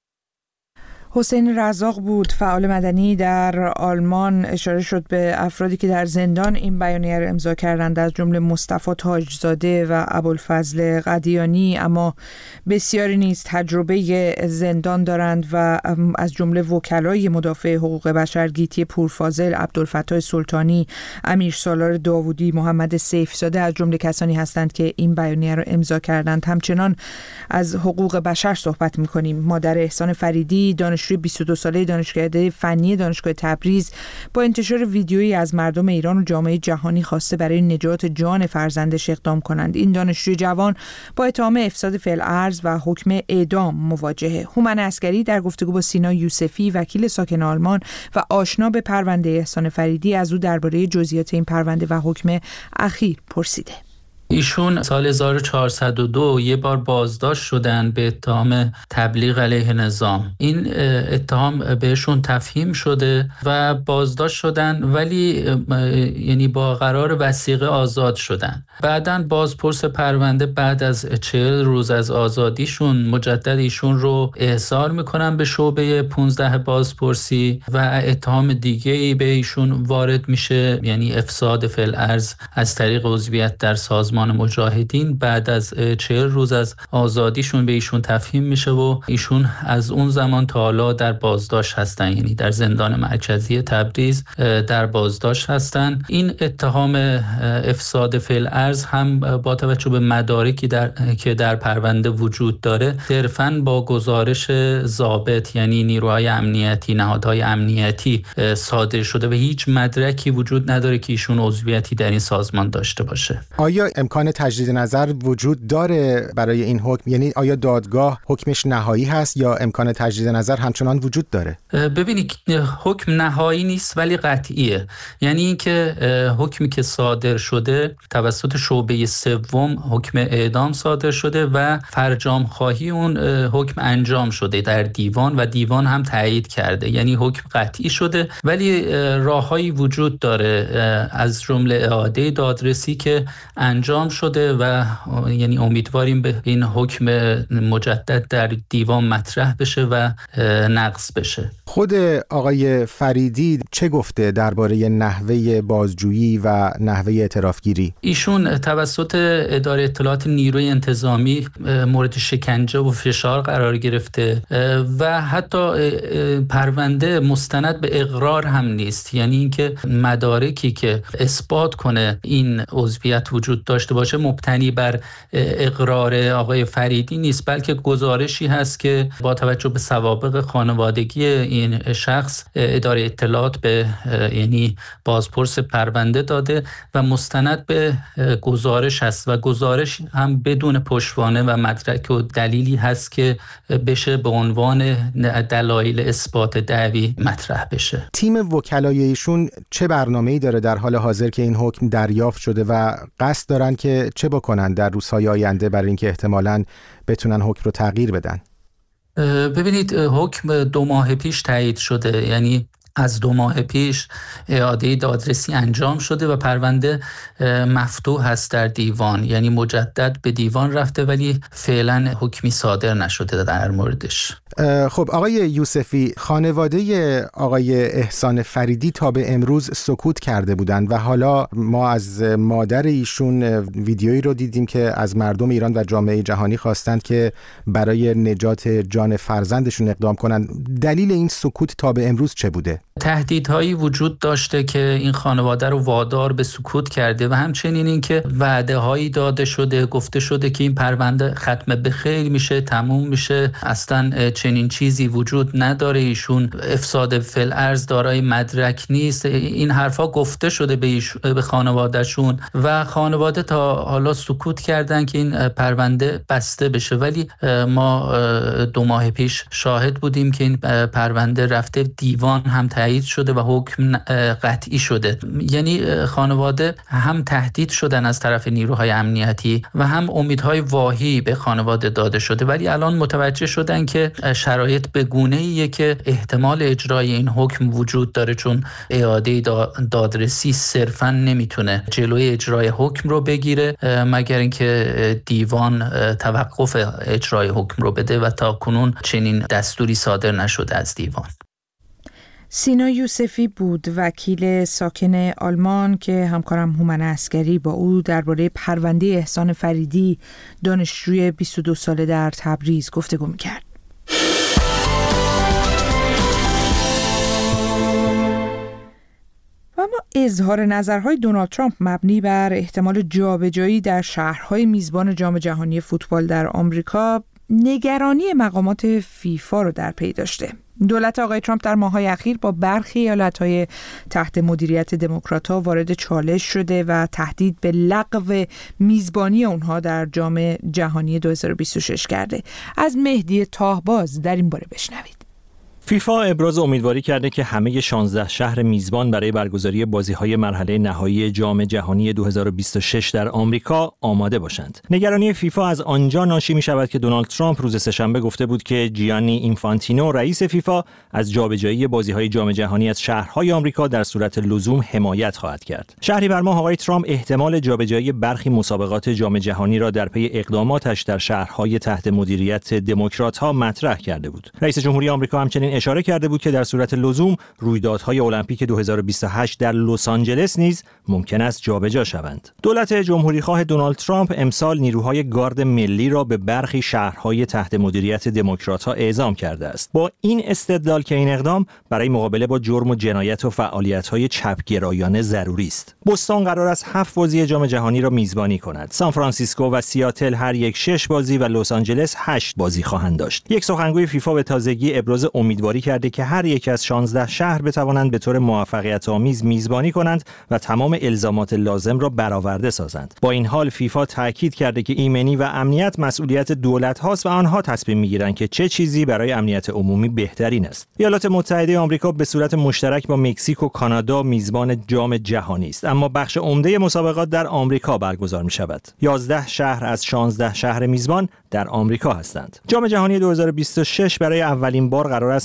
حسین رزاق بود، فعال مدنی در آلمان. اشاره شد به افرادی که در زندان این بیانیه را امضا کردند، از جمله مصطفی تاجزاده و ابوالفضل قدیانی، اما بسیاری نیز تجربه زندان دارند و از جمله وکلای مدافع حقوق بشر گیتی پورفاضل، عبدالفتاح سلطانی، امیر سالار داوودی، محمد سیفزاده از جمله کسانی هستند که این بیانیه را امضا کردند. همچنان از حقوق بشر صحبت می‌کنیم. مادر احسان فریدی، دانشجوی بیست و دو ساله دانشکده فنی دانشگاه تبریز، با انتشار ویدیویی از مردم ایران و جامعه جهانی خواسته برای نجات جان فرزندش اقدام کنند. این دانشجوی جوان با اتهام افساد فی‌الارض و حکم اعدام مواجهه. هومن عسکری در گفتگو با سینا یوسفی، وکیل ساکن آلمان و آشنا به پرونده احسان فریدی، از او درباره جزئیات این پرونده و حکم اخیر پرسیده. ایشون سال هزار و چهارصد و دو یه بار بازداشت شدن به اتهام تبلیغ علیه نظام. این اتهام بهشون تفهیم شده و بازداشت شدن، ولی یعنی با قرار وثیقه آزاد شدن. بعداً بازپرس پرونده بعد از چهل روز از آزادیشون مجدد ایشون رو احضار میکنن به شعبه پانزده بازپرسی و اتهام دیگه‌ای به ایشون وارد میشه، یعنی افساد فی‌الارض از طریق عضویت در سازمان مجاهدین. بعد از چهل روز از آزادیشون به ایشون تفهیم میشه و ایشون از اون زمان تا حالا در بازداشت هستن، یعنی در زندان مرکزی تبریز در بازداشت هستن. این اتهام افساد فی‌الارض هم با توجه به مدارکی در که در پرونده وجود داره صرفاً با گزارش ضابط، یعنی نیروهای امنیتی، نهادهای امنیتی صادر شده و هیچ مدرکی وجود نداره که ایشون عضویتی در این سازمان داشته باشه. آیا امکان تجدید نظر وجود داره برای این حکم؟ یعنی آیا دادگاه حکمش نهایی هست یا امکان تجدید نظر همچنان وجود داره؟ ببینید، حکم نهایی نیست ولی قطعیه. یعنی اینکه حکمی که صادر شده توسط شعبه سوم حکم اعدام صادر شده و فرجام خواهی اون حکم انجام شده در دیوان و دیوان هم تایید کرده، یعنی حکم قطعی شده، ولی راههایی وجود داره از جمله اعاده دادرسی که انجام انجام شده و یعنی امیدواریم به این حکم مجدد در دیوان مطرح بشه و نقض بشه. خود آقای فریدی چه گفته درباره نحوه بازجویی و نحوه اعترافگیری؟ ایشون توسط اداره اطلاعات نیروی انتظامی مورد شکنجه و فشار قرار گرفته و حتی پرونده مستند به اقرار هم نیست، یعنی اینکه مدارکی که اثبات کنه این عضویت وجود داشته باشه مبتنی بر اقرار آقای فریدی نیست، بلکه گزارشی هست که با توجه به سوابق خانوادگی این شخص اداره اطلاعات به یعنی بازپرس پرونده داده و مستند به گزارش هست و گزارش هم بدون پشتوانه و مدرک و دلیلی هست که بشه به عنوان دلایل اثبات دعوی مطرح بشه. تیم وکلای ایشون چه برنامه‌ای داره در حال حاضر که این حکم دریافت شده و قصد دارن که چه بکنن در روزهای آینده برای اینکه احتمالاً بتونن حکم رو تغییر بدن؟ ببینید حکم دو ماه پیش تایید شده، یعنی از دو ماه پیش اعاده دادرسی انجام شده و پرونده مفتوح هست در دیوان، یعنی مجدد به دیوان رفته ولی فعلا حکمی صادر نشده در موردش. خب آقای یوسفی، خانواده آقای احسان فریدی تا به امروز سکوت کرده بودند و حالا ما از مادر ایشون ویدیویی رو دیدیم که از مردم ایران و جامعه جهانی خواستند که برای نجات جان فرزندشون اقدام کنند. دلیل این سکوت تا به امروز چه بوده؟ تهدیدهایی وجود داشته که این خانواده رو وادار به سکوت کرده و همچنین این که وعده هایی داده شده، گفته شده که این پرونده ختم به خیر میشه، تموم میشه، اصلا چنین چیزی وجود نداره، ایشون افساد فی‌الارض دارای مدرک نیست. این حرفا گفته شده به, به خانوادهشون و خانواده تا حالا سکوت کردن که این پرونده بسته بشه، ولی ما دو ماه پیش شاهد بودیم که این پرونده رفته دیوان، هم تایید شده و حکم قطعی شده. یعنی خانواده هم تهدید شدن از طرف نیروهای امنیتی و هم امیدهای واهی به خانواده داده شده، ولی الان متوجه شدن که شرایط به گونه‌ایه که احتمال اجرای این حکم وجود داره، چون اعاده دادرسی صرفاً نمیتونه جلوی اجرای حکم رو بگیره مگر اینکه دیوان توقف اجرای حکم رو بده و تا کنون چنین دستوری صادر نشده از دیوان. سینا یوسفی بود، وکیل ساکن آلمان که همکارم هومن عسکری با او درباره پرونده احسان فریدی دانشجوی بیست و دو ساله در تبریز گفتگو می‌کرد. و اما اظهار نظرهای دونالد ترامپ مبنی بر احتمال جابجایی در شهرهای میزبان جام جهانی فوتبال در آمریکا نگرانی مقامات فیفا رو در پی داشته. دولت آقای ترامپ در ماه‌های اخیر با برخی ایالت‌های تحت مدیریت دموکرات‌ها وارد چالش شده و تهدید به لغو میزبانی اونها در جام جهانی دو هزار و بیست و شش کرده. از مهدی تاهباز در این باره بشنوید. فیفا ابراز امیدواری کرده که همه شانزده شهر میزبان برای برگزاری بازی‌های مرحله نهایی جام جهانی دو هزار و بیست و شش در آمریکا آماده باشند. نگرانی فیفا از آنجا ناشی می‌شود که دونالد ترامپ روز سه‌شنبه گفته بود که جیانی اینفانتینو رئیس فیفا از جابجایی بازی‌های جام جهانی از شهرهای آمریکا در صورت لزوم حمایت خواهد کرد. شهریور ماه آقای ترامپ احتمال جابجایی برخی مسابقات جام جهانی را در پی اقداماتش در شهرهای تحت مدیریت دموکرات‌ها مطرح کرده بود. رئیس جمهوری آمریکا همچنین اشاره کرده بود که در صورت لزوم رویدادهای المپیک دو هزار و بیست و هشت در لس آنجلس نیز ممکن است جابجا شوند. دولت جمهوریخواه دونالد ترامپ امسال نیروهای گارد ملی را به برخی شهرهای تحت مدیریت دموکرات‌ها اعزام کرده است، با این استدلال که این اقدام برای مقابله با جرم و جنایت و فعالیت‌های چپگرایانه ضروری است. بوستون قرار است هفت بازی جام جهانی را میزبانی کند. سان فرانسیسکو و سیاتل هر یک شش بازی و لس آنجلس هشت بازی خواهند داشت. یک سخنگوی فیفا به تازگی ابراز امیدواری کرده که هر یک از شانزده شهر بتوانند به طور موفقیت آمیز میزبانی کنند و تمام الزامات لازم را برآورده سازند. با این حال فیفا تاکید کرده که ایمنی و امنیت مسئولیت دولت هاست و آنها تصمیم میگیرند که چه چیزی برای امنیت عمومی بهترین است. ایالات متحده آمریکا به صورت مشترک با مکزیک و کانادا میزبان جام جهانی است، اما بخش عمده مسابقات در آمریکا برگزار می شود. یازده شهر از شانزده شهر میزبان در آمریکا هستند. جام جهانی دو هزار و بیست و شش برای اولین بار قرار است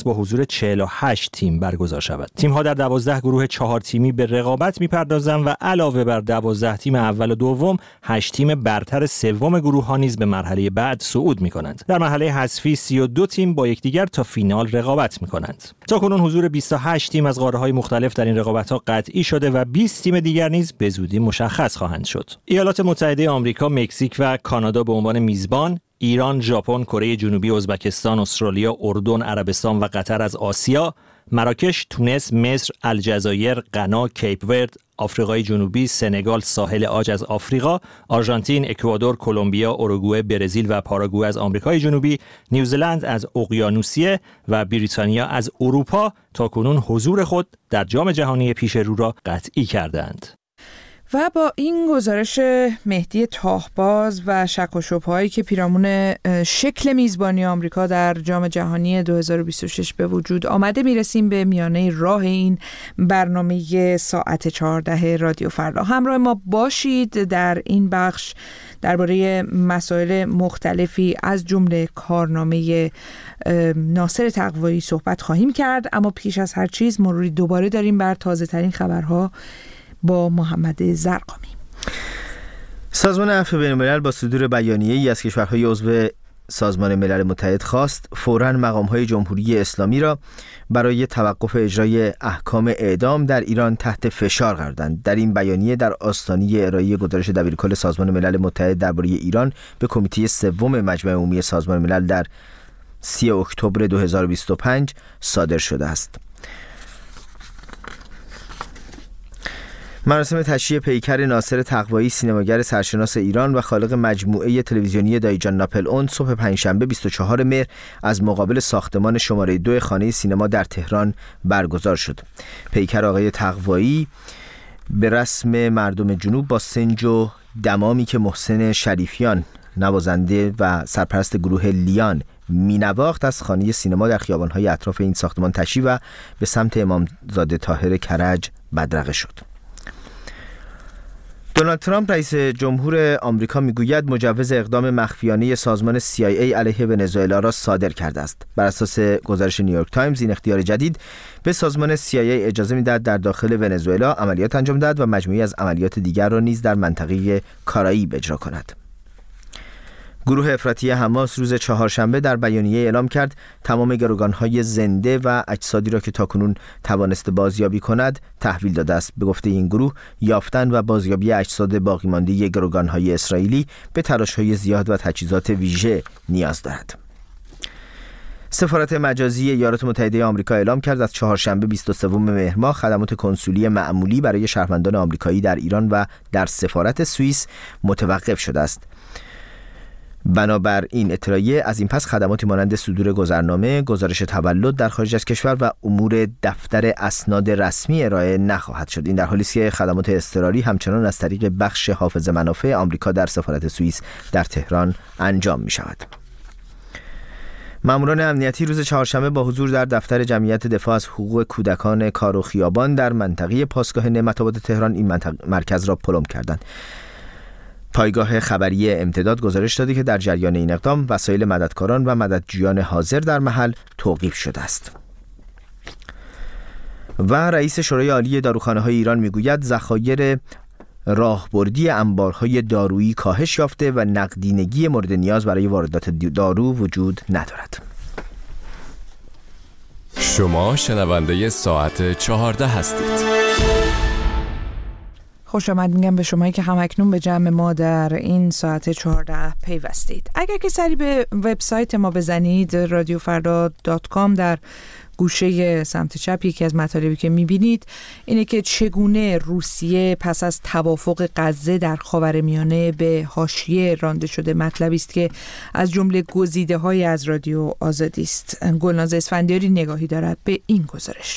است با حضور چهل و هشت تیم برگزار شود. تیم‌ها در دوازده گروه چهار تیمی به رقابت می‌پردازند و علاوه بر دوازده تیم اول و دوم، هشت تیم برتر سوم گروه‌ها نیز به مرحله بعد صعود می‌کنند. در مرحله حذفی سی و دو تیم با یکدیگر تا فینال رقابت می‌کنند. تاکنون حضور بیست و هشت تیم از قاره‌های مختلف در این رقابت‌ها قطعی شده و بیست تیم دیگر نیز به زودی مشخص خواهند شد. ایالات متحده آمریکا، مکزیک و کانادا به عنوان میزبان، ایران، ژاپن، کره جنوبی، ازبکستان، استرالیا، اردن، عربستان و قطر از آسیا، مراکش، تونس، مصر، الجزایر، غنا، کیپ ورد، آفریقای جنوبی، سنگال، ساحل عاج از آفریقا، آرژانتین، اکوادور، کلمبیا، اوروگوئه، برزیل و پاراگوئه از آمریکای جنوبی، نیوزلند از اقیانوسیه و بریتانیا از اروپا تاکنون حضور خود در جام جهانی پیش رو را قطعی کردند. و با این گزارش مهدی تاهباز و شک و شبهه‌ای که پیرامون شکل میزبانی آمریکا در جام جهانی دو هزار و بیست و شش به وجود آمده میرسیم به میانه راه این برنامه ساعت چهارده رادیو فردا. همراه ما باشید. در این بخش درباره مسائل مختلفی از جمله کارنامه ناصر تقوایی صحبت خواهیم کرد، اما پیش از هر چیز مروری دوباره داریم بر تازه ترین خبرها با محمد زرقامی. سازمان عفو بین‌الملل با صدور بیانیه‌ای از کشورهای عضو سازمان ملل متحد خواست فوراً مقام‌های جمهوری اسلامی را برای توقف اجرای احکام اعدام در ایران تحت فشار قرار دادند. در این بیانیه در آستانه ارائه گزارش دبیرکل سازمان ملل متحد درباره ایران به کمیته سوم مجمع عمومی سازمان ملل در سی اکتبر دو هزار و بیست و پنج صادر شده است. مراسم تشییع پیکر ناصر تقوایی، سینماگر سرشناس ایران و خالق مجموعه تلویزیونی دایجان ناپل اون، صبح پنجشنبه بیست و چهارم مهر از مقابل ساختمان شماره دو خانه سینما در تهران برگزار شد. پیکر آقای تقوایی به رسم مردم جنوب با سنج و دمامی که محسن شریفیان نوازنده و سرپرست گروه لیان مینواخت از خانه سینما در خیابان‌های اطراف این ساختمان تشییع و به سمت امامزاده طاهر کرج بدرقه شد. دونالد ترامپ رئیس جمهور آمریکا میگوید مجوز اقدام مخفیانه سازمان سی آی ای علیه ونزوئلا را صادر کرده است. بر اساس گزارش نیویورک تایمز این اختیار جدید به سازمان سی آی ای اجازه می‌دهد در داخل ونزوئلا عملیات انجام دهد و مجموعی از عملیات دیگر را نیز در منطقه کارائیب اجرا کند. گروه افراطی حماس روز چهارشنبه در بیانیه اعلام کرد تمام گروگان‌های زنده و اجسادی را که تاکنون توانسته بازیابی کند تحویل داده است. به گفته این گروه یافتن و بازیابی اجساد باقی مانده گروگان‌های اسرائیلی به تلاش‌های زیاد و تجهیزات ویژه نیاز دارد. سفارت مجازی ایالات متحده آمریکا اعلام کرد از چهارشنبه بیست و سوم مهر ماه خدمات کنسولی معمولی برای شهروندان آمریکایی در ایران و در سفارت سوئیس متوقف شده است. بنابر این اطلاعیه از این پس خدماتی مانند صدور گذرنامه، گزارش تولد در خارج از کشور و امور دفتر اسناد رسمی ارائه نخواهد شد. این در حالی است که خدمات اضطراری همچنان از طریق بخش حافظ منافع آمریکا در سفارت سوئیس در تهران انجام می شود. ماموران امنیتی روز چهارشنبه با حضور در دفتر جمعیت دفاع از حقوق کودکان کار و خیابان در منطقه پاسگاه نعمت‌آباد تهران این مرکز را پلم کردند. پایگاه خبری امتداد گزارش داده که در جریان این اقدام وسایل مددکاران و مددجویان حاضر در محل توقیف شده است. و رئیس شورای عالی داروخانه‌های ایران میگوید ذخایر راهبردی انبارهای دارویی کاهش یافته و نقدینگی مورد نیاز برای واردات دارو وجود ندارد. شما شنونده ساعت چهارده هستید. خوش آمد میگم به شمایی که همکنون به جمع ما در این ساعت چهارده پیوستید. اگر که سری به وبسایت ما بزنید رادیو فردا دات کام، در گوشه سمت چپ یکی از مطالبی که میبینید اینه که چگونه روسیه پس از توافق غزه در خاورمیانه به حاشیه رانده شده. مطلبی است که از جمله گزیده های از رادیو آزادی است. گلناز اسفندیاری نگاهی دارد به این گزارش.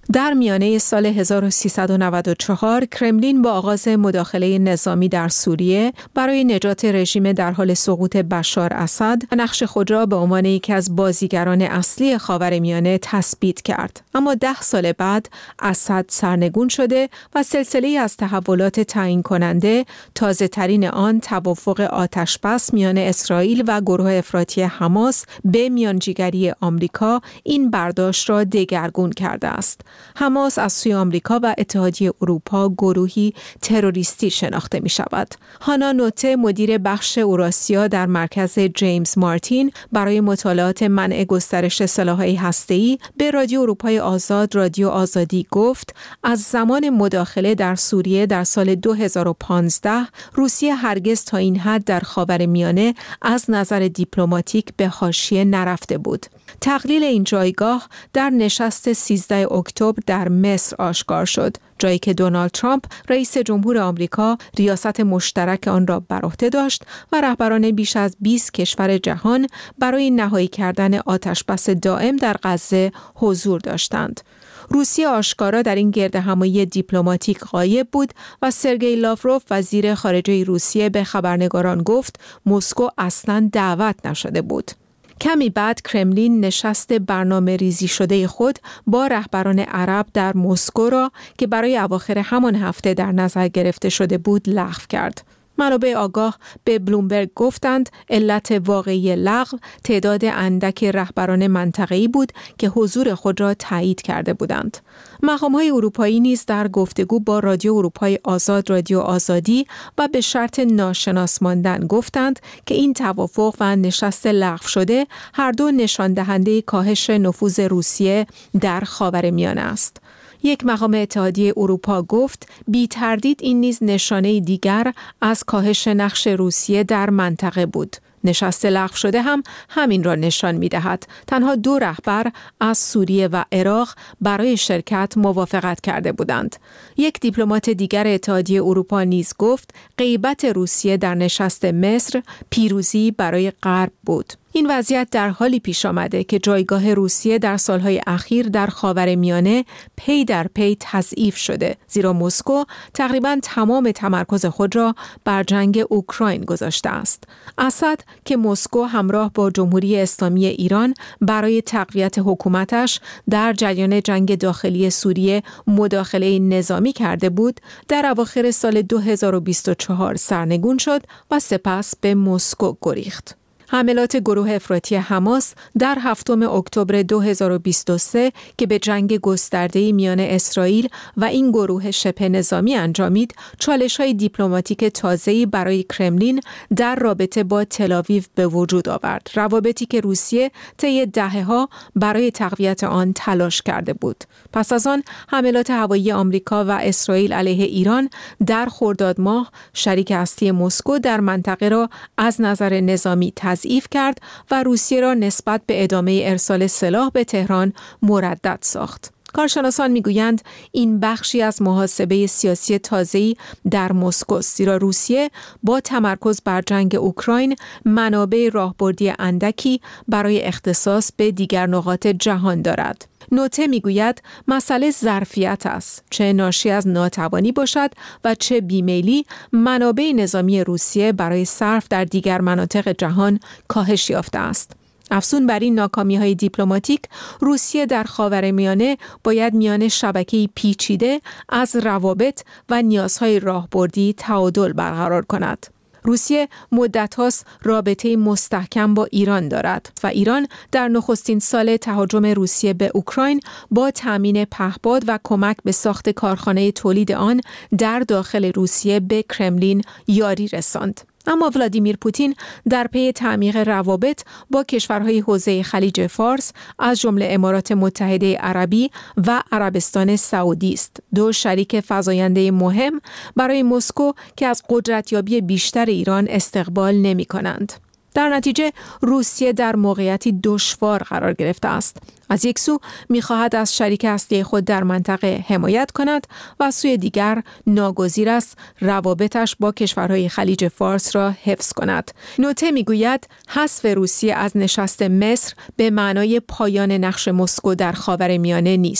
در میانه سال هزار و سیصد و نود و چهار کرملین با آغاز مداخله نظامی در سوریه برای نجات رژیم در حال سقوط بشار اسد نقش خود را به عنوان یکی از بازیگران اصلی خاورمیانه تثبیت کرد. اما ده سال بعد اسد سرنگون شده و سلسله از تحولات تعیین کننده، تازه ترین آن توافق آتشبس میان اسرائیل و گروه افراطی حماس به میانجیگری آمریکا این برداشت را دگرگون کرده است. حماس از سوی آمریکا و اتحادیه اروپا گروهی تروریستی شناخته می شود. هانا نوته مدیر بخش اوراسیا در مرکز جیمز مارتین برای مطالعات منع گسترش سلاح‌های هسته‌ای به رادیو اروپای آزاد رادیو آزادی گفت از زمان مداخله در سوریه در سال دو هزار و پانزده روسیه هرگز تا این حد در خاورمیانه از نظر دیپلماتیک به حاشیه نرفته بود. تقلیل این جایگاه در نشست سیزده اکتبر در مصر آشکار شد، جایی که دونالد ترامپ رئیس جمهور آمریکا ریاست مشترک آن را بر عهده داشت و رهبران بیش از بیست کشور جهان برای نهایی کردن آتشبس دائم در غزه حضور داشتند. روسیه آشکارا در این گردهمایی دیپلماتیک غایب بود و سرگئی لاوروف وزیر خارجه روسیه به خبرنگاران گفت مسکو اصلاً دعوت نشده بود. کمی بعد کرملین نشست برنامه ریزی شده خود با رهبران عرب در مسکو را که برای اواخر همان هفته در نظر گرفته شده بود لغو کرد. منابع آگاه به بلومبرگ گفتند علت واقعی لغو تعداد اندک رهبران منطقه‌ای بود که حضور خود را تایید کرده بودند. مقام‌های اروپایی نیز در گفتگو با رادیو اروپای آزاد رادیو آزادی و به شرط ناشناس ماندن گفتند که این توافق و نشست لغو شده هر دو نشان دهنده کاهش نفوذ روسیه در خاورمیانه است. یک مقام اتحادیه اروپا گفت بی تردید این نیز نشانه دیگر از کاهش نقش روسیه در منطقه بود. نشست لغو شده هم همین را نشان می دهد. تنها دو رهبر از سوریه و عراق برای شرکت موافقت کرده بودند. یک دیپلمات دیگر اتحادیه اروپا نیز گفت غیبت روسیه در نشست مصر پیروزی برای غرب بود. این وضعیت در حالی پیش آمده که جایگاه روسیه در سالهای اخیر در خاورمیانه پی در پی تضعیف شده، زیرا مسکو تقریباً تمام تمرکز خود را بر جنگ اوکراین گذاشته است. اسد که مسکو همراه با جمهوری اسلامی ایران برای تقویت حکومتش در جریان جنگ داخلی سوریه مداخله نظامی کرده بود، در اواخر سال دو هزار و بیست و چهار سرنگون شد و سپس به مسکو گریخت. حملات گروه افراطی حماس در هفتم اکتبر دو هزار و بیست و سه که به جنگ گسترده‌ای میان اسرائیل و این گروه شبه نظامی انجامید، چالش‌های دیپلماتیک تازه‌ای برای کرملین در رابطه با تل‌آویو به وجود آورد. روابطی که روسیه طی دهه‌ها برای تقویت آن تلاش کرده بود. پس از آن حملات هوایی آمریکا و اسرائیل علیه ایران در خرداد ماه شریک اصلی مسکو در منطقه را از نظر نظامی تضعیف کرد و روسیه را نسبت به ادامه ارسال سلاح به تهران مردد ساخت. کارشناسان میگویند این بخشی از محاسبه سیاسی تازه‌ای در مسکو، زیرا روسیه با تمرکز بر جنگ اوکراین منابع راهبردی اندکی برای اختصاص به دیگر نقاط جهان دارد. نوته میگوید مسئله ظرفیت است، چه ناشی از ناتوانی باشد و چه بیمیلی، منابع نظامی روسیه برای صرف در دیگر مناطق جهان کاهش یافته است. افزون بر این ناکامی‌های دیپلماتیک، روسیه در خاورمیانه باید میان شبکه‌ای پیچیده از روابط و نیازهای راهبردی تعادل برقرار کند. روسیه مدت هاست رابطه مستحکم با ایران دارد و ایران در نخستین سال تهاجم روسیه به اوکراین با تامین پهپاد و کمک به ساخت کارخانه تولید آن در داخل روسیه به کرملین یاری رساند. اما ولادیمیر پوتین در پی تعمیق روابط با کشورهای حوزه خلیج فارس از جمله امارات متحده عربی و عربستان سعودی است، دو شریک فزاینده مهم برای مسکو که از قدرتیابی بیشتر ایران استقبال نمی کنند. در نتیجه روسیه در موقعیتی دشوار قرار گرفته است. از یک سو می‌خواهد از شریک اصلی خود در منطقه حمایت کند و از سوی دیگر ناگزیر است روابطش با کشورهای خلیج فارس را حفظ کند. نوته می‌گوید حذف روسیه از نشست مصر به معنای پایان نقش مسکو در خاورمیانه نیست.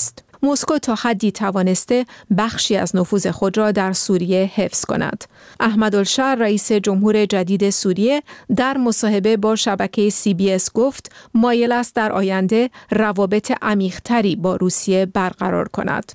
مسکو تا حدی توانسته بخشی از نفوذ خود را در سوریه حفظ کند. احمدالشهر رئیس جمهور جدید سوریه در مصاحبه با شبکه سی بی اس گفت مایل است در آینده روابط عمیق‌تری با روسیه برقرار کند.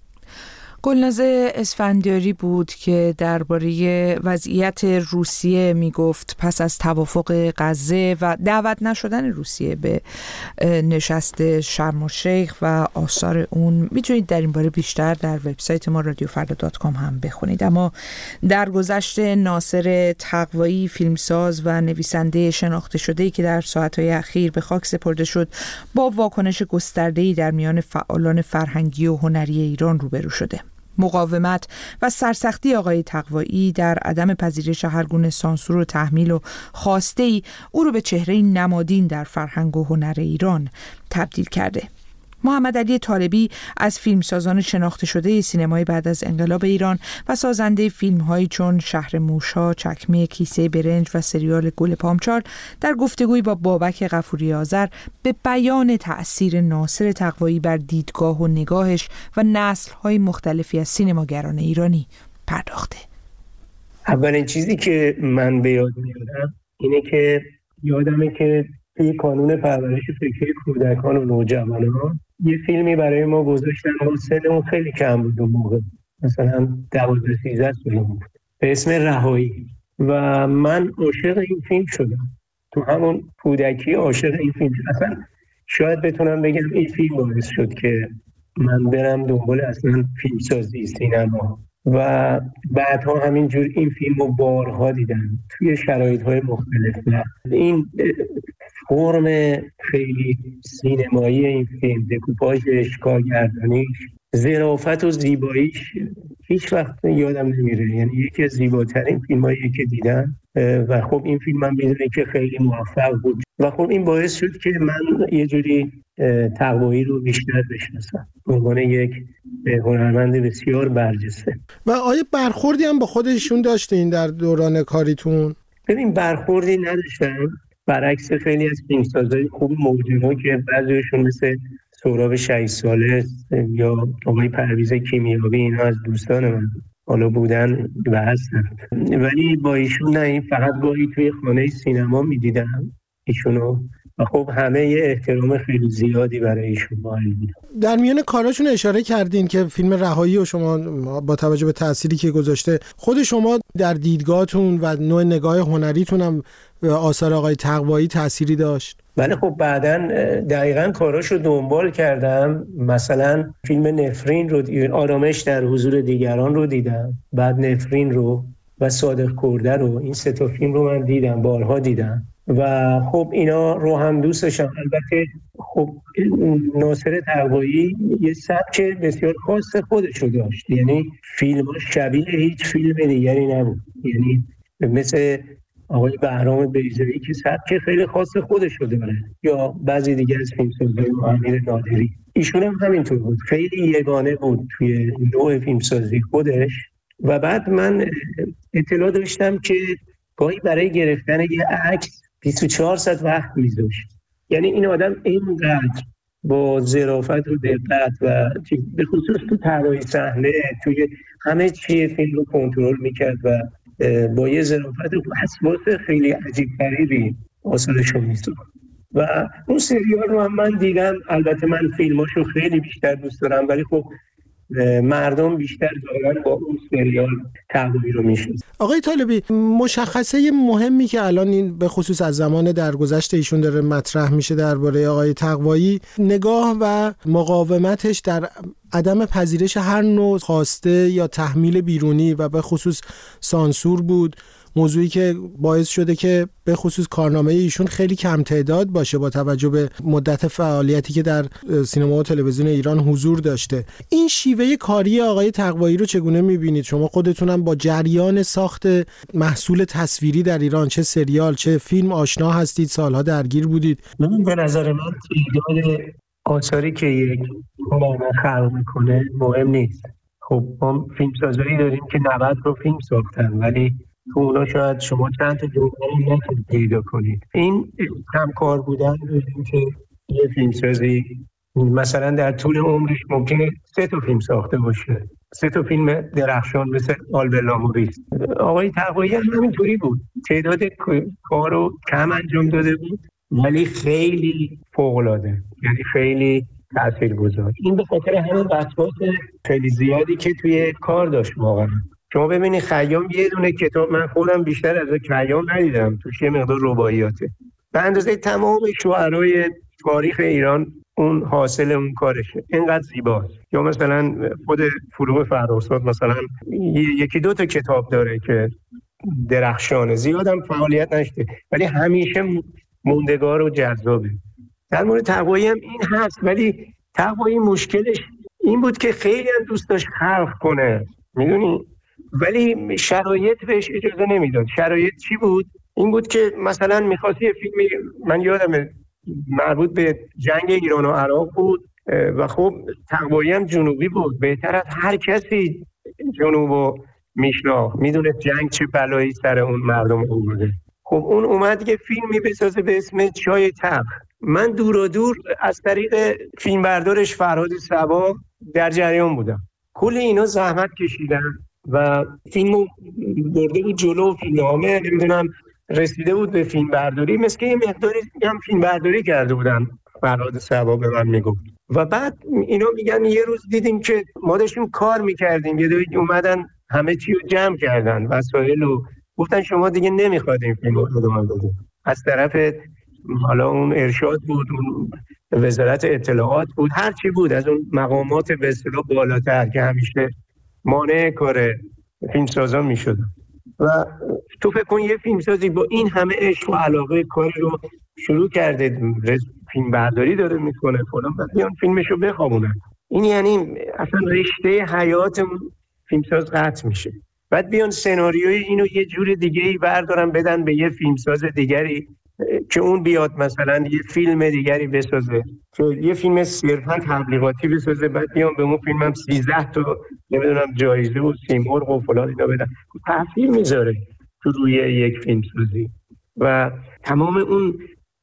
گلناز اسفندیاری بود که درباره وضعیت روسیه می گفت پس از توافق غزه و دعوت نشدن روسیه به نشست شرم الشیخ و آثار اون. میتونید در این باره بیشتر در وبسایت ما رادیو فردا دات کام هم بخونید. اما در گذشته ناصر تقوایی، فیلمساز و نویسنده شناخته شده‌ای که در ساعت‌های اخیر به خاک سپرده شد، با واکنش گسترده‌ای در میان فعالان فرهنگی و هنری ایران روبرو شده. مقاومت و سرسختی آقای تقوایی در عدم پذیرش هر گونه سانسور و تحمیل و خواسته‌ای او رو به چهره نمادین در فرهنگ و هنر ایران تبدیل کرده. محمد علی طالبی از فیلمسازان شناخته شده سینمای بعد از انقلاب ایران و سازنده فیلم‌هایی چون شهر موش‌ها، چکمه کیسه برنج و سریال گل پامچال در گفتگویی با بابک غفوری آذر به بیان تأثیر ناصر تقوایی بر دیدگاه و نگاهش و نسل‌های مختلفی از سینماگران ایرانی پرداخته. اولین چیزی که من به یاد میارم اینه که یادمه که توی کانون پرورش فکری کودکان و نوجوانان یه فیلمی برای ما گذاشتن، ما سنمون خیلی کم بود اون موقع، مثلا دوازده سیزده سالم بود، به اسم رهایی، و من عاشق این فیلم شدم. تو همون کودکی عاشق این فیلم شدم. اصلا شاید بتونم بگم این فیلم باعث شد که من برم دنبال اصلا فیلمسازی، سینما، و بعدها همینجور این فیلم رو بارها دیدم توی شرایط‌های مختلف. این فرم خیلی سینمایی این فیلم، دکوپاژش، کارگردانیش، ظرافت و زیباییش هیچ وقت یادم نمیره. یعنی یکی از زیباترین فیلمایی که دیدم و خب این فیلم من میدونم که خیلی موفق بود و خب این باعث شد که من یه جوری تقوایی رو بیشتر بشناسم به عنوان یک هنرمند بسیار برجسته. و آیا برخوردی هم با خودشون داشتین در دوران کاریتون؟ ببین برخوردی نداشتم، برعکس خیلی از فیلمسازهای خوب موجودی که بعضیشون مثل سهراب شصت ساله یا آقای پرویز کیمیابی، اینا از دوستان من حالا بودن و هستن، ولی با ایشون نه، این فقط گاهی توی خانه سینما میدیدم ایشونو و خب همه یه احترام خیلی زیادی برای ایشون قائل بودن. در میان کاراشون اشاره کردین که فیلم رهایی و شما با توجه به تأثیری که گذاشته، خود شما در دیدگاهتون و نوع نگاه هنریتون هم آثار آقای تقوایی تأثیری داشت؟ بله خب بعداً دقیقاً کاراشو دنبال کردم. مثلا فیلم نفرین رو، آرامش در حضور دیگران رو دیدم، بعد نفرین رو و صادق کرده رو، این سه تا فیلم رو من دیدم، بارها دیدم و خب اینا رو هم دوست داشتم. البته خب ناصر تقوایی یه سبک بسیار خاص خودش رو داشت، یعنی فیلماش شبیه هیچ فیلم دیگری نبود، یعنی مثل آقای بهرام بیضایی که سبک خیلی خاص خودش رو داره، یا بعضی دیگه از فیلمسازهای امیر نادری، ایشون هم همینطور بود، خیلی یگانه بود توی نوع فیلمسازی خودش. و بعد من اطلاع داشتم که گاهی برای گرفتن یه عکس بیست و چهار ساعت وقت می‌ذاشت. یعنی این آدم اینقدر با ظرافت و دقت و به خصوص تو طراحی صحنه، توی همه چی فیلم رو کنترل می‌کرد و با یه ظرافت و وسواس خیلی عجیب غریبی آثارشو می‌ساخت. و اون سریال رو هم من دیدم. البته من فیلماشو خیلی بیشتر دوست دارم، ولی خب مردم بیشتر دارن با اون سریال تقوایی رو میشناسن. آقای طالبی، مشخصه مهمی که الان این به خصوص از زمان درگذشت ایشون داره مطرح میشه درباره آقای تقوایی، نگاه و مقاومتش در عدم پذیرش هر نوع خواسته یا تحمیل بیرونی و به خصوص سانسور بود، موضوعی که باعث شده که به خصوص کارنامه ایشون خیلی کم تعداد باشه با توجه به مدت فعالیتی که در سینما و تلویزیون ایران حضور داشته. این شیوه کاری آقای تقوایی رو چگونه می‌بینید؟ شما خودتونم با جریان ساخت محصول تصویری در ایران، چه سریال چه فیلم، آشنا هستید، سالها درگیر بودید. من به نظر من تعداد آثاری که یک هنرمند خلق میکنه مهم نیست. خب ما فیلمسازایی داریم که نود رو فیلم ساختن، ولی تو اونا شاید شما چند تا جمله نتونید پیدا کنید. این همکار بودن، که یه فیلمسازی مثلا در طول عمرش ممکنه سه تا فیلم ساخته باشه، سه تا فیلم درخشان مثل آلبر لاموریس. آقای تقوایی هم همینطوری بود، تعداد کارو کم انجام داده بود ولی خیلی فوق‌العاده، یعنی خیلی تاثیرگذار. این به خاطر همین وسواس خیلی زیادی که توی کار داشت. واقعا شما ببینید خیام یه دونه کتاب، من خودم بیشتر از خیام ندیدم، توش یه مقدار رباعیاته، به اندازه تمام شعرهای تاریخ ایران اون حاصل اون کارشه، اینقدر زیباست. یا مثلا خود فروغ فرخزاد مثلا یکی دو تا کتاب داره که درخشانه، زیادم فعالیت نشده ولی همیشه موندگار و جذابه. در مورد تقوایی هم این هست، ولی تقوایی مشکلش این بود که خیلی هم دوست داشت خلق کنه، میدونی، ولی شرایط بهش اجازه نمیداد. شرایط چی بود؟ این بود که مثلا می‌خواست یه فیلمی، من یادمه مربوط به جنگ ایران و عراق بود و خب تقوایی هم جنوبی بود، بهتر از هر کسی جنوبو میشناخت، میدونه جنگ چه بلایی سر اون مردم آورده. خب اون اومد که فیلمی بسازه به اسم چای تلخ. من دور و دور از طریق فیلمبردارش فرهاد صبا در جریان بودم، کل اینا زحمت کشیدن و فیلمو برده بود جلو، فیلمنامه نمیدونم رسیده بود به فیلم برداری، مثل که یه مقداری هم فیلم برداری کرده بودن فرهاد صبا به من میگفت. و بعد اینا میگن یه روز دیدیم که ما داشتیم کار میکردیم، یه دوی اومدن همه چی رو جمع کردن وسایل و گفتن شما دیگه نمیخواد این فیلم رو ادامه بدید. از طرف حالا اون ارشاد بود، اون وزارت اطلاعات بود، هر چی بود از اون مقامات به اصطلاح بالاتر که همیشه مانع کار فیلمسازان میشد. و تو فکر کن یه فیلمسازی با این همه عشق و علاقه کاری رو شروع کرده، فیلم برداری داره میکنه فلان، بعد بیان فیلمشو بخوابونن. این یعنی اصلا رشته حیات فیلمساز قطع میشه. بعد بیان سناریوی اینو یه جور دیگه ای بردارن بدن به یه فیلمساز دیگری که اون بیاد مثلا یه فیلم دیگری بسازه، که یه فیلم صرفا تبلیغاتی بسازه، بعد بیان به اون فیلمم سیزده تا نمیدونم جایزه و سیمرغ و فلان اینا بدن. تاثیر میذاره تو روی یک فیلمسازی و تمام اون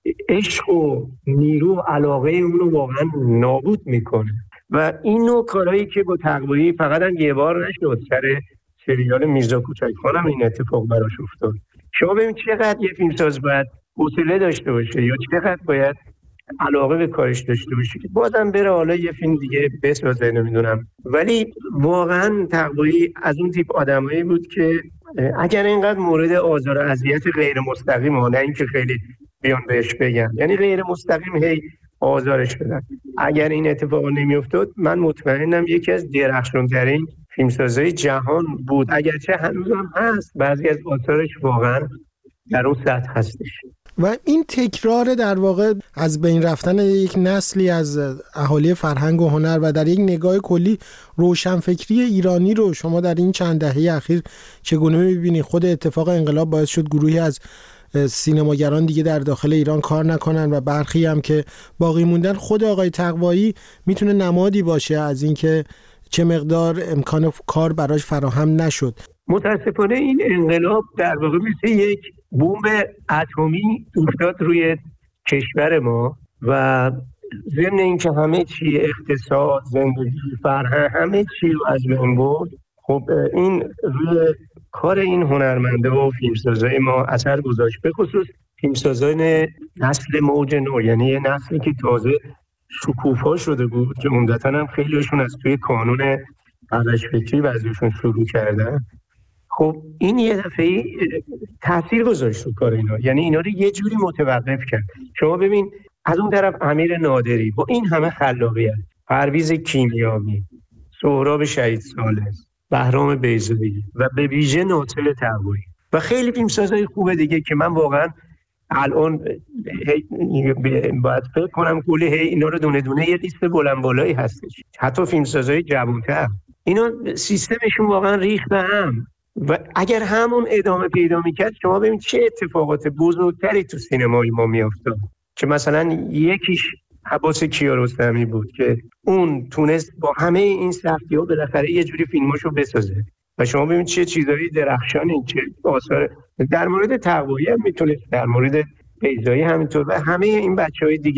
عشق و نیرو و علاقه اون رو واقعا نابود میکنه. و این نوع کارهایی که با تقوایی فقط هم یه بار نشد، سر سریال میرزا کوچک‌خان هم این اتفاق براش افتاد. شما ببین چقدر یه فیلمساز باید حوصله داشته باشه یا چقدر باید علاقه به کارش داشته باشه که بازم بره حالا یه فیلم دیگه بسازه نمیدونم. ولی واقعا تقوایی از اون تیپ آدمایی بود که اگر اینقدر مورد آزار و اذیت غیر مستقیم ها، نه اینکه خیلی بیان بهش بگن، یعنی غیر مستقیم هی آزارش بدن، اگر این اتفاق نمیافتاد من مطمئنم یکی از درخشان‌ترین فیلمسازهای جهان بود. اگرچه هنوزم هست، بعضی از آثارش واقعا در اون سطح هستش. و این تکرار در واقع از بین رفتن یک نسلی از اهالی فرهنگ و هنر و در یک نگاه کلی روشنفکری ایرانی رو شما در این چند دهه اخیر چگونه می‌بینید؟ خود اتفاق انقلاب باعث شد گروهی از سینماگران دیگه در داخل ایران کار نکنن و برخی هم که باقی موندن. خود آقای تقوایی میتونه نمادی باشه از اینکه چه مقدار امکان کار براش فراهم نشد. متاسفانه این انقلاب در واقع مثل یک بمب اتمی افتاد روی کشور ما و ضمن اینکه همه چی، اقتصاد، زندگی، فرهنگ، همه چی رو از بین برد. خب این روی کار این هنرمنده و فیلمسازای ما اثر گذاشت، به خصوص فیلمسازان نسل موج نو، یعنی یه نسلی که تازه شکوفا شده بود که عمدتاً هم خیلیشون از توی کانون پرش فکری بعضیشون شروع کردن. خب این یه دفعه تاثیر گذاشت رو کار اینا، یعنی اینا رو یه جوری متوقف کرد. شما ببین از اون طرف امیر نادری با این همه خلاقیت، پرویز کیمیایی، سهراب شهید ثالث، بهرام بیضایی و به ویژه ناصر تقوایی و خیلی فیلمسازهای خوب دیگه که من واقعا الان باید فکر کنم کلی هی اینا رو دونه دونه یه لیست بلند بالایی هستش، حتی فیلمسازهای جوان‌تر اینا سیستمشون واقعا ریخت به هم و اگر همون ادامه پیدا میکرد شما ببینید چه اتفاقات بزرگتری تو سینمای ما میافتاد. که مثلا یکیش عباس کیارستمی بود که اون تونست با همه این سختی‌ها بالاخره یه جوری فیلماشو بسازه و شما ببینید چه چیزایی درخشانی، چه آثار. در مورد تقوایی هم میتونید، در مورد بیضایی همینطور و همه این بچهای دیگه.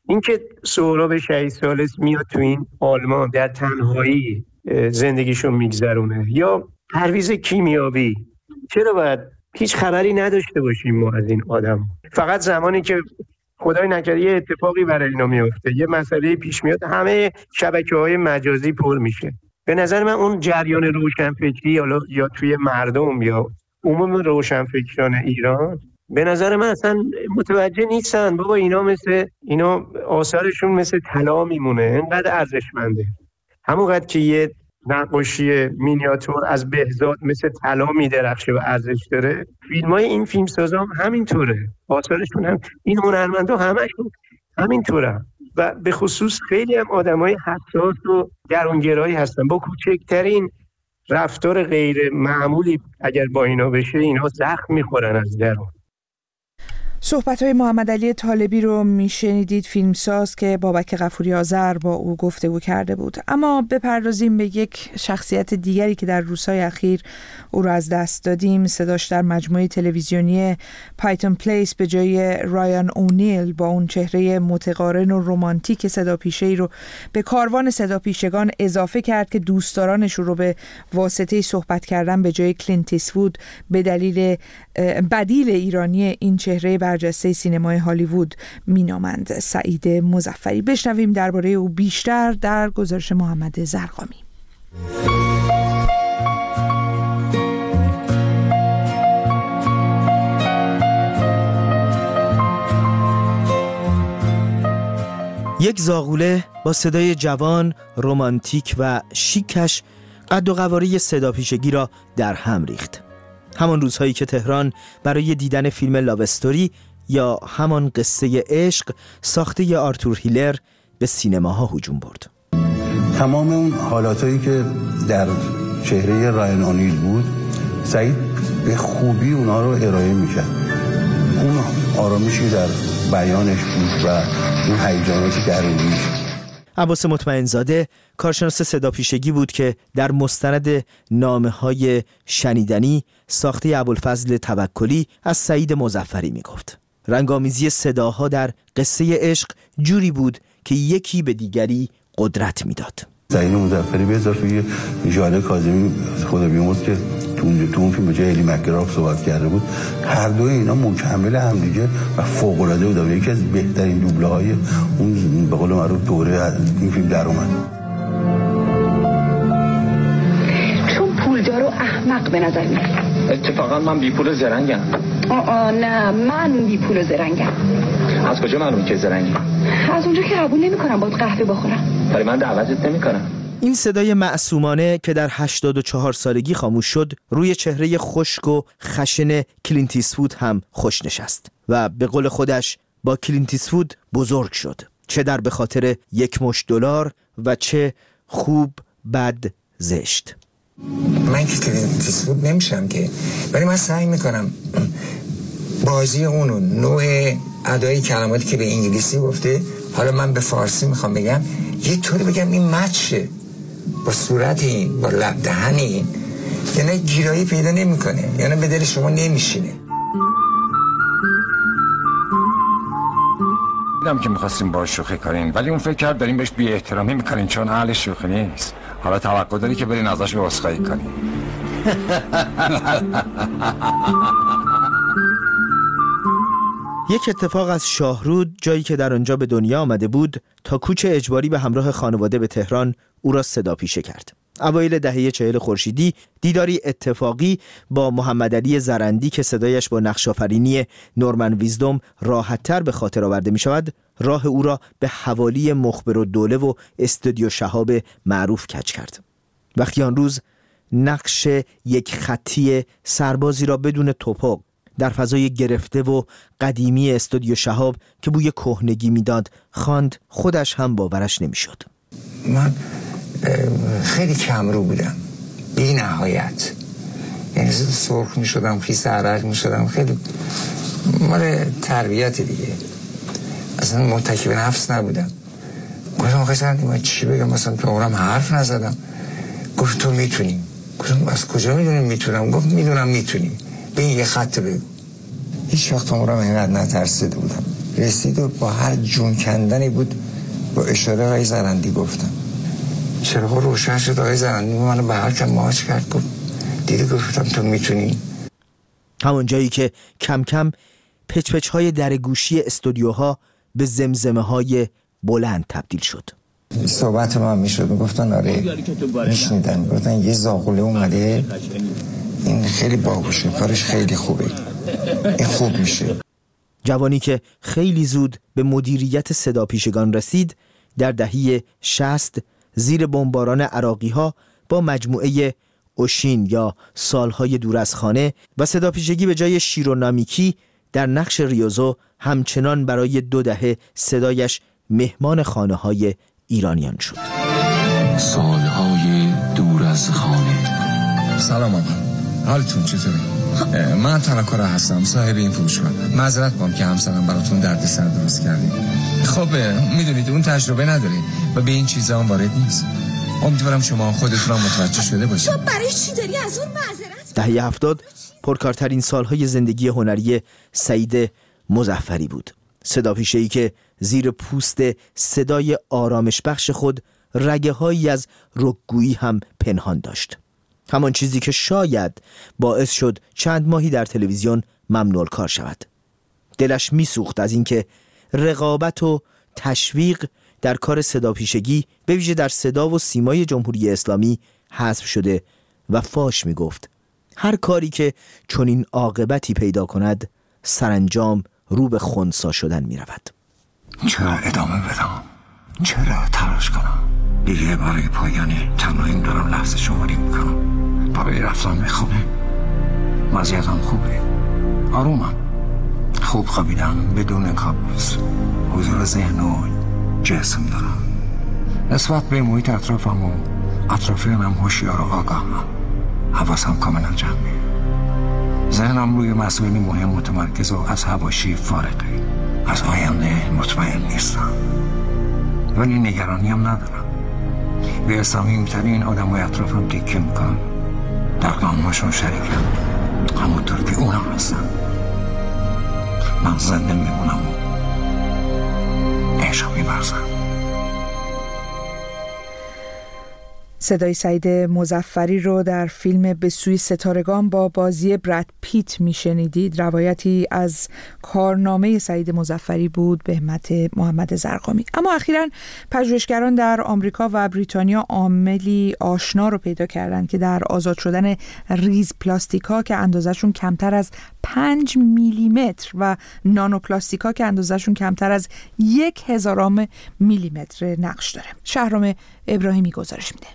اینکه سهراب شهید ثالث میاد تو این آلمان در تنهایی زندگیشو میگذرونه، یا پرویز کیمیابی، چرا باید هیچ خبری نداشته باشیم ما از این آدم؟ فقط زمانی که خدای نکرده یه اتفاقی برای اینا میفته، یه مسئله پیش میاد، همه شبکه‌های مجازی پر میشه. به نظر من اون جریان روشنفکری یا یا توی مردم یا عموم روشنفکران ایران به نظر من اصلا متوجه نیستن. بابا اینا مثل اینا آثارشون مثل طلا میمونه، اینقدر ارزشمنده. همونقدر که یه نقاشی مینیاتور از بهزاد مثل طلا میدرخشه و ارزش داره، فیلمای این فیلمسازا هم همینطوره، آثارشون هم این هنرمندا همشون همینطوره. و به خصوص خیلی هم آدمای حساس و درونگرایی هستن، با کوچکترین رفتار غیر معمولی اگر با اینا بشه اینا زخم میخورن از درون. صحبت‌های محمد علی طالبی رو میشنیدید، فیلمساز که بابک غفوری آذر با او گفتگو کرده بود. اما بپردازیم به یک شخصیت دیگری که در روزهای اخیر او رو از دست دادیم. صداش در مجموعه تلویزیونی پایتون پلیس به جای رایان اونیل با اون چهره متقارن و رمانتیک صداپیشه‌ای رو به کاروان صداپیشگان اضافه کرد که دوستدارانش رو به واسطه صحبت کردن به جای کلینت ایستوود به دلیل بدیل ایرانی این چهره برجسته سینمای هالیوود مینامند. سعید مظفری. بشنویم درباره او بیشتر در گزارش محمد زرقامی. یک زاغوله با صدای جوان، رمانتیک و شیکش قد و قواره صداپیشگی را در هم ریخت. همان روزهایی که تهران برای دیدن فیلم لاو استوری یا همان قصه عشق ساخته ی آرتور هیلر به سینماها هجوم برد. تمام اون حالاتایی که در چهره رایان اونیل بود، سعید به خوبی اونا رو ارائه میکرد. اون آرامشی در بیانش بود و اون هیجاناتی درونیش. عباس مطمئنزاده کارشناس صداپیشگی بود که در مستند نامه‌های شنیدنی ساخته ابوالفضل توکلی از سعید مظفری میگفت: رنگامیزی صداها در قصه عشق جوری بود که یکی به دیگری قدرت میداد. سعید مظفری به اضافه ژاله کاظمی خدا بیامرز که تو اون فیلم به جای علی مک‌گراف صحبت کرده بود، هر دوی اینا مکمل همدیگه و فوق‌العاده بودن. یکی از بهترین دوبله‌های اون به قول معروف دوره این فیلم در اومد. چون پولدار و احمق به نظر میاد. اتفاقا من بی پول و زرنگم. آه نه، من بی پول و زرنگم. از کجا معلومه که زرنگی؟ از اونجا که قبول نمی‌کنم باید قهوه بخورم. ولی من دعوتت نمی‌کنم. این صدای معصومانه که در هشتاد و چهار سالگی خاموش شد، روی چهره خشک و خشن کلینت ایستوود هم خوش نشست و به قول خودش با کلینت ایستوود بزرگ شد، چه در به خاطر یک مشت دلار و چه خوب بد زشت. من که کلینت ایستوود نمیشم که، ولی من سعی میکنم بازی اونو، نوع ادای کلماتی که به انگلیسی گفته، حالا من به فارسی میخوام بگم، یه طوری بگم این مچه با صورت این، با لب دهن این، یعنی گیرایی پیدا نمیکنه، یعنی به دل شما نمیشینه. دیدم که میخواستیم باهاش شوخی کنین، ولی اون فکر کرد داریم بهش بی احترامی میکنین چون اهل شوخی نیست. حالا توقع داری که برین ازش عذرخواهی کنین. یک اتفاق از شاهرود، جایی که در آنجا به دنیا آمده بود، تا کوچ اجباری به همراه خانواده به تهران او را صداپیشه کرد. اوایل دهه چهل خورشیدی دیداری اتفاقی با محمد علی زرندی که صدایش با نقش‌آفرینی نورمن ویزدوم راحت‌تر به خاطر آورده می‌شود، راه او را به حوالی مخبرالدوله و استودیو شهاب معروف کج کرد. وقتی آن روز نقش یک خطی سربازی را بدون توپق در فضای گرفته و قدیمی استودیو شهاب که بوی کهنگی میداد خواند، خودش هم باورش نمیشد. من خیلی کمرو بودم بی نهایت، یعنی سرخ می شدم، خیس عرق می شدم، خیلی مال تربیت دیگه، اصلا متکی به نفس نبودم. گفتم قصد من چی بگم، مثلا تو عمرم حرف نزدم. گفت تو میتونی. گفتم از کجا میدونیم میتونم؟ گفت میدونم میتونی، به این یه خط بگو. هیچ وقت عمرم اینقدر نترسیده بودم، رسید و با هر جون کندنی بود با اشاره های زرندی گفتم. چراغ روشن شد، آقای زرندی منو به هر کم ماچ کرد، گفت دیدی گفتم تو میتونی. همون جایی که کم کم پچ پچ های در گوشی استودیوها به زمزمه های بلند تبدیل شد. صحبت ما میشد، میگفتن آره میشنیدن، میگفتن یه زاغوله اومده، این خیلی باهوشه، کارش خیلی خوبه، این خوب میشه. جوانی که خیلی زود به مدیریت صدا پیشگان رسید، در دهه شصت زیر بمباران عراقی ها با مجموعه اوشین یا سالهای دور از خانه و صدا پیشگی به جای شیرونامیکی در نقش ریوزو همچنان برای دو دهه صدایش مهمان خانه های ایرانیان شد. سالهای دور از خانه. سلام آقا، حالتون چطوره؟ من تنکره هستم، صاحب این فروشگاه. معذرت می‌خوام که همسرم براتون دردسر درست کردیم. خب میدونید اون تجربه نداره و به این چیزا هم وارد نیست. امیدوارم شما خودتون هم متوجه شده باشید. تو برای چی داری از اون معذرت؟ دهه هفتاد پرکارترین سالهای زندگی هنری سعید مظفری بود. صدا پیشه‌ای که زیر پوست صدای آرامش بخش خود رگه هایی از رکگویی هم پنهان داشت. همان چیزی که شاید باعث شد چند ماهی در تلویزیون ممنوع کار شود. دلش میسوخت از اینکه رقابت و تشویق در کار صدا پیشگی به ویژه در صدا و سیمای جمهوری اسلامی حذف شده و فاش میگفت هر کاری که چنین عاقبتی پیدا کند سرانجام رو به خنثی شدن میرود. چرا ادامه بدم؟ چرا تلاش کنم؟ دیگه برای پایان تمرین دارم لحظه شماری میکنم. برای رفتن میخونه. وضعیتم خوبه. آرومم. خوب خوابیدم بدون کابوس. حضور ذهن و جسم دارم. نسبت به محیط اطرافم و اطرافیانم هوشیار و آگاهم. حواسم کاملا جمعه. ذهنم روی مسائل مهم متمرکز و از حواشی فارغه. از آینده مطمئن نیستم، ولی نگرانیم ندارم. به صمیمی‌ترین آدمای اطرافم تکیه میکنم. در غم‌هاشون شریکم، همونطور که اونم هستن. من زنده میمونم و عشق می‌ورزم. صدای سعید مظفری رو در فیلم به سوی ستارگان با بازی براد پیت میشنیدید. روایتی از کارنامه سعید مظفری بود به همت محمد زرقامی. اما اخیراً پژوهشگران در آمریکا و بریتانیا عاملی آشنا رو پیدا کردند که در آزاد شدن ریز پلاستیک‌ها که اندازه‌شون کمتر از پنج میلیمتر و نانو پلاستیک‌ها که اندازه‌شون کمتر از یک هزارم میلیمتر نقش داره. شهرام ابراهیمی گزارش میده.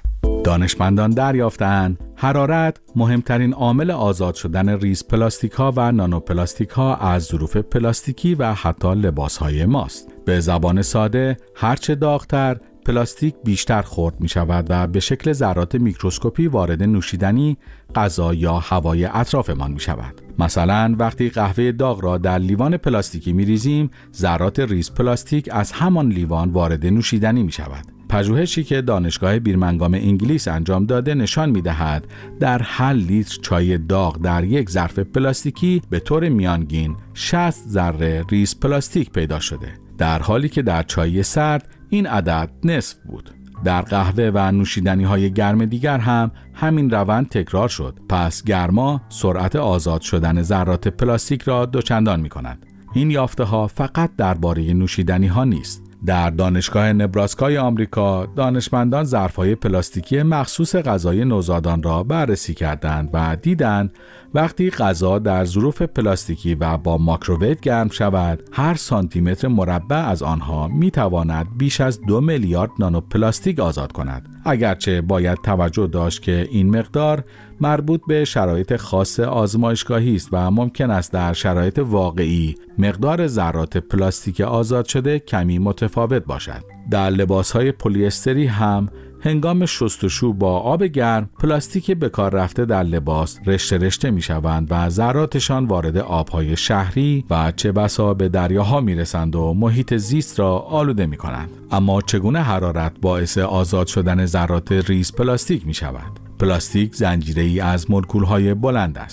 دانشمندان دریافتند حرارت مهمترین عامل آزاد شدن ریز پلاستیک ها و نانو پلاستیک ها از ظروف پلاستیکی و حتی لباس های ماست. به زبان ساده هرچه داغتر پلاستیک بیشتر خرد می شود و به شکل ذرات میکروسکوپی وارد نوشیدنی، غذا یا هوای اطرافمان می شود. مثلا وقتی قهوه داغ را در لیوان پلاستیکی می ریزیم، ذرات ریز پلاستیک از همان لیوان وارد نوشیدنی می شود. پژوهشی که دانشگاه بیرمنگام انگلیس انجام داده نشان می‌دهد در هر لیتر چای داغ در یک ظرف پلاستیکی به طور میانگین شصت ذره ریز پلاستیک پیدا شده، در حالی که در چای سرد این عدد نصف بود. در قهوه و نوشیدنی‌های گرم دیگر هم همین روند تکرار شد. پس گرما سرعت آزاد شدن ذرات پلاستیک را دوچندان می‌کند. این یافته‌ها فقط درباره نوشیدنی‌ها نیست. در دانشگاه نبراسکای آمریکا دانشمندان ظرف‌های پلاستیکی مخصوص غذای نوزادان را بررسی کردند و دیدند وقتی غذا در ظروف پلاستیکی و با مایکروویو گرم شود، هر سانتی متر مربع از آنها می‌تواند بیش از دو میلیارد نانو پلاستیک آزاد کند. اگرچه باید توجه داشت که این مقدار مربوط به شرایط خاص آزمایشگاهی است و ممکن است در شرایط واقعی مقدار ذرات پلاستیک آزاد شده کمی متفاوت باشد. در لباس‌های پلی استری هم هنگام شستشو با آب گرم پلاستیک به کار رفته در لباس رشته رشته می شوند و ذراتشان وارد آبهای شهری و چه بسا به دریاها می رسند و محیط زیست را آلوده می کنند. اما چگونه حرارت باعث آزاد شدن ذرات ریز پلاستیک می شود؟ پلاستیک زنجیره‌ای از مولکول‌های بلند است.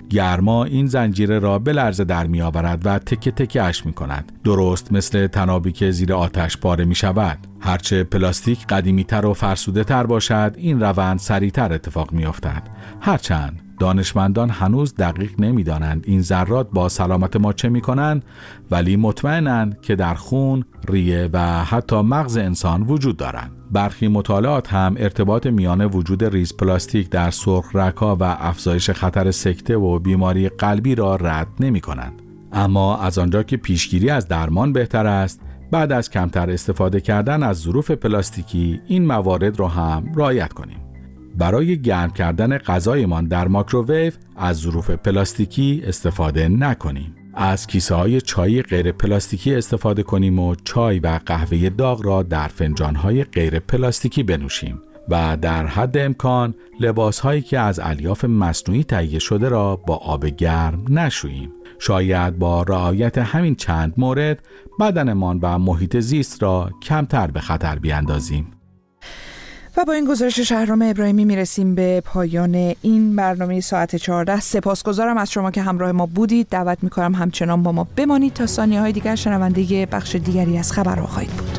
گرما این زنجیره را به لرزه در می آورد و تکه تکه اش می کند. درست مثل تنابی که زیر آتش پاره می شود. هرچه پلاستیک قدیمی تر و فرسوده تر باشد، این روند سریعتر اتفاق می افتد. هرچند دانشمندان هنوز دقیق نمی دانند این ذرات با سلامت ما چه می کنند، ولی مطمئنند که در خون، ریه و حتی مغز انسان وجود دارند. برخی مطالعات هم ارتباط میان وجود ریز پلاستیک در سرخ رگ‌ها و افزایش خطر سکته و بیماری قلبی را رد نمی کنند. اما از آنجا که پیشگیری از درمان بهتر است، بعد از کمتر استفاده کردن از ظروف پلاستیکی این موارد را هم رعایت کنیم. برای گرم کردن غذایمان در مایکروویو از ظروف پلاستیکی استفاده نکنیم. از کیسه های چای غیر پلاستیکی استفاده کنیم و چای و قهوه داغ را در فنجان های غیر پلاستیکی بنوشیم و در حد امکان لباس هایی که از الیاف مصنوعی تهیه شده را با آب گرم نشوییم. شاید با رعایت همین چند مورد بدنمان و محیط زیست را کمتر به خطر بیاندازیم. و با این گزارش شهرام ابراهیمی میرسیم به پایان این برنامه ساعت چهارده. سپاسگزارم از شما که همراه ما بودید. دعوت میکنم همچنان با ما بمانید تا ثانیه‌های دیگر شنونده بخش دیگری از خبرها خواهید بود.